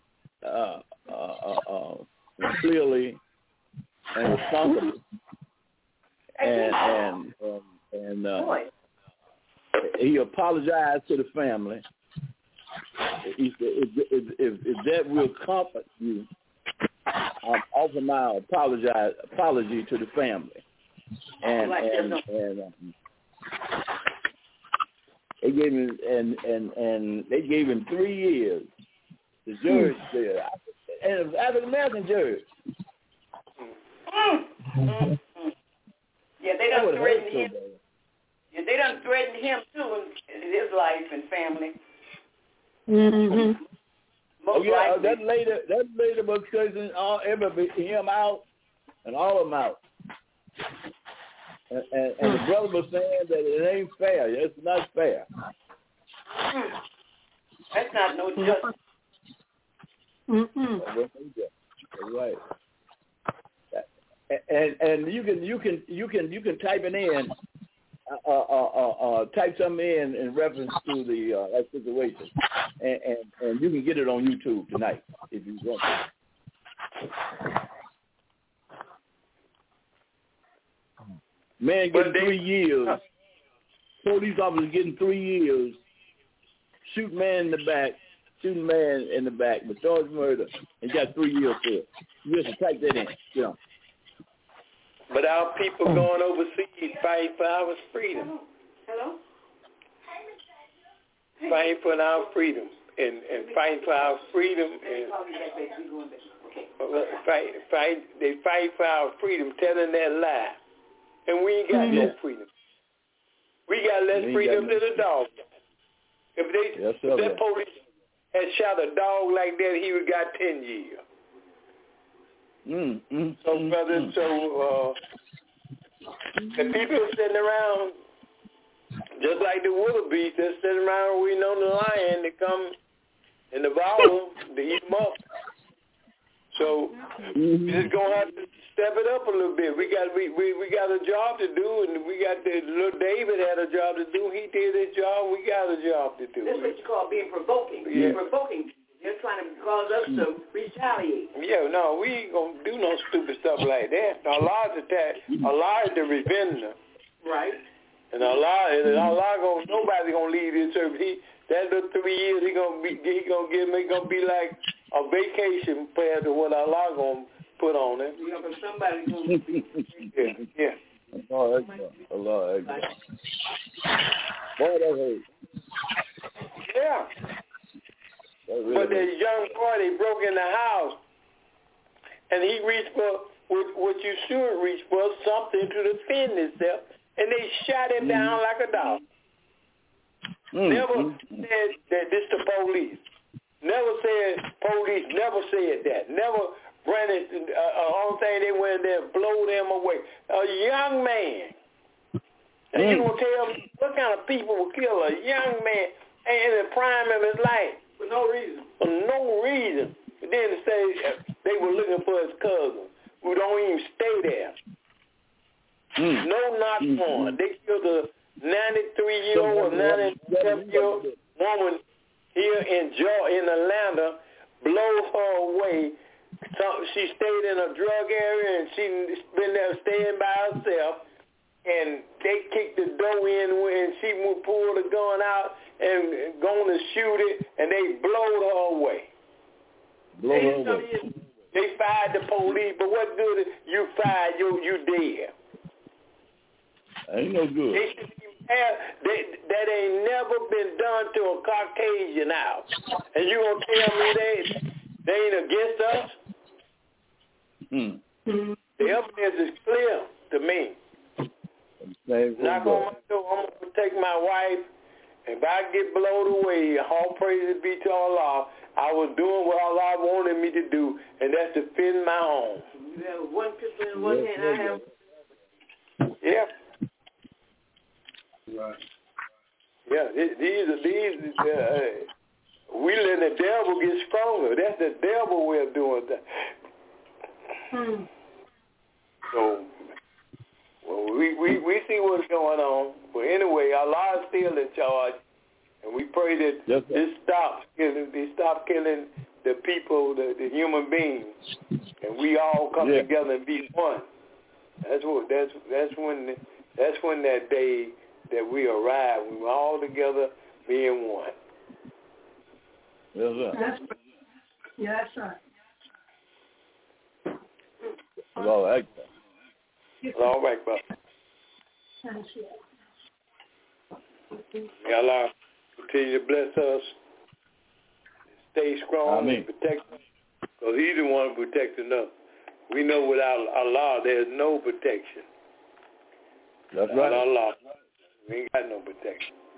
clearly and responsibly, and he apologized to the family. He said, if that will comfort you, I'm offering my apology to the family, and they gave him they gave him 3 years. The judge said, and it was African American judge. Yeah, they done threatened him. Yeah, they done threatened him too in his life and family. Mm-hmm. Oh yeah, that lady was cursing him out and all of them out. And the brother was saying that it ain't fair. It's not fair. That's not no justice. Mm-hmm. Right. And you can type it in, type something in reference to the that situation, and you can get it on YouTube tonight if you want to. Man getting 3 years. Police officers getting 3 years. Shoot man in the back. But charged murder and got 3 years for it. You just type that in. You know. But our people going overseas fighting for our freedom. Hello? Fighting for our freedom and fighting for our freedom and they fight for our freedom, telling that lie. And we ain't got no freedom. We got less freedom than a dog. If that police had shot a dog like that, he would got 10 years. So, brother, the people sitting around, just like the wildebeest, they're sitting around waiting on the lion to come and devour them, to eat them up. So we just gonna have to step it up a little bit. We got a job to do, and we got little David had a job to do. He did his job. We got a job to do. That's what you call being provoking. Yeah. Provoking. They're trying to cause us to retaliate. Yeah, no, we ain't gonna do no stupid stuff like that. Allah is the revenger. Right. And Allah nobody gonna leave this earth. That little 3 years he gonna be like a vacation compared to what Allah gonna put on it. Yeah, but somebody's gonna be. Yeah. Allah Akbar. Boy, that hurt. Yeah. But the young boy, they broke in the house, and he reached for what you should reach for, something to defend himself, and they shot him down like a dog. Never said that this the police. Never said police. Never said that. Never ran it. Only thing they went there and blow them away. A young man. And you gonna tell me what kind of people would kill a young man in the prime of his life? For no reason. For no reason. But then to say they were looking for his cousin, who don't even stay there. No, not one. They killed a 93-year-old or 97-year-old woman here in Atlanta drug area, and she been there staying by herself, and they kicked the door in, and she pulled the gun out and going to shoot it, and they blowed her away. They fired the police, but what good? You fired, you dead. Ain't no good. That ain't never been done to a Caucasian now. And you gonna tell me they ain't against us? The evidence is clear to me. Knock on my door. I'm gonna protect my wife. If I get blown away, all praises be to Allah. I was doing what Allah wanted me to do, and that's to defend my home. You have one pistol in one hand. I have. Yeah. Right. Yeah. We let the devil get stronger. That's the devil way of doing that. So, well, we see what's going on. But anyway, Allah is still in charge, and we pray that they stop killing the people, the human beings, and we all come together and be one. That's when that day that we arrive, we were all together being one. Yes, sir. Yes, sir. All right. All right, brother. May Allah continue to bless us. Stay strong and protect us, because He's the one protecting us. We know without Allah, there's no protection. That's right. Without Allah, we ain't got no protection.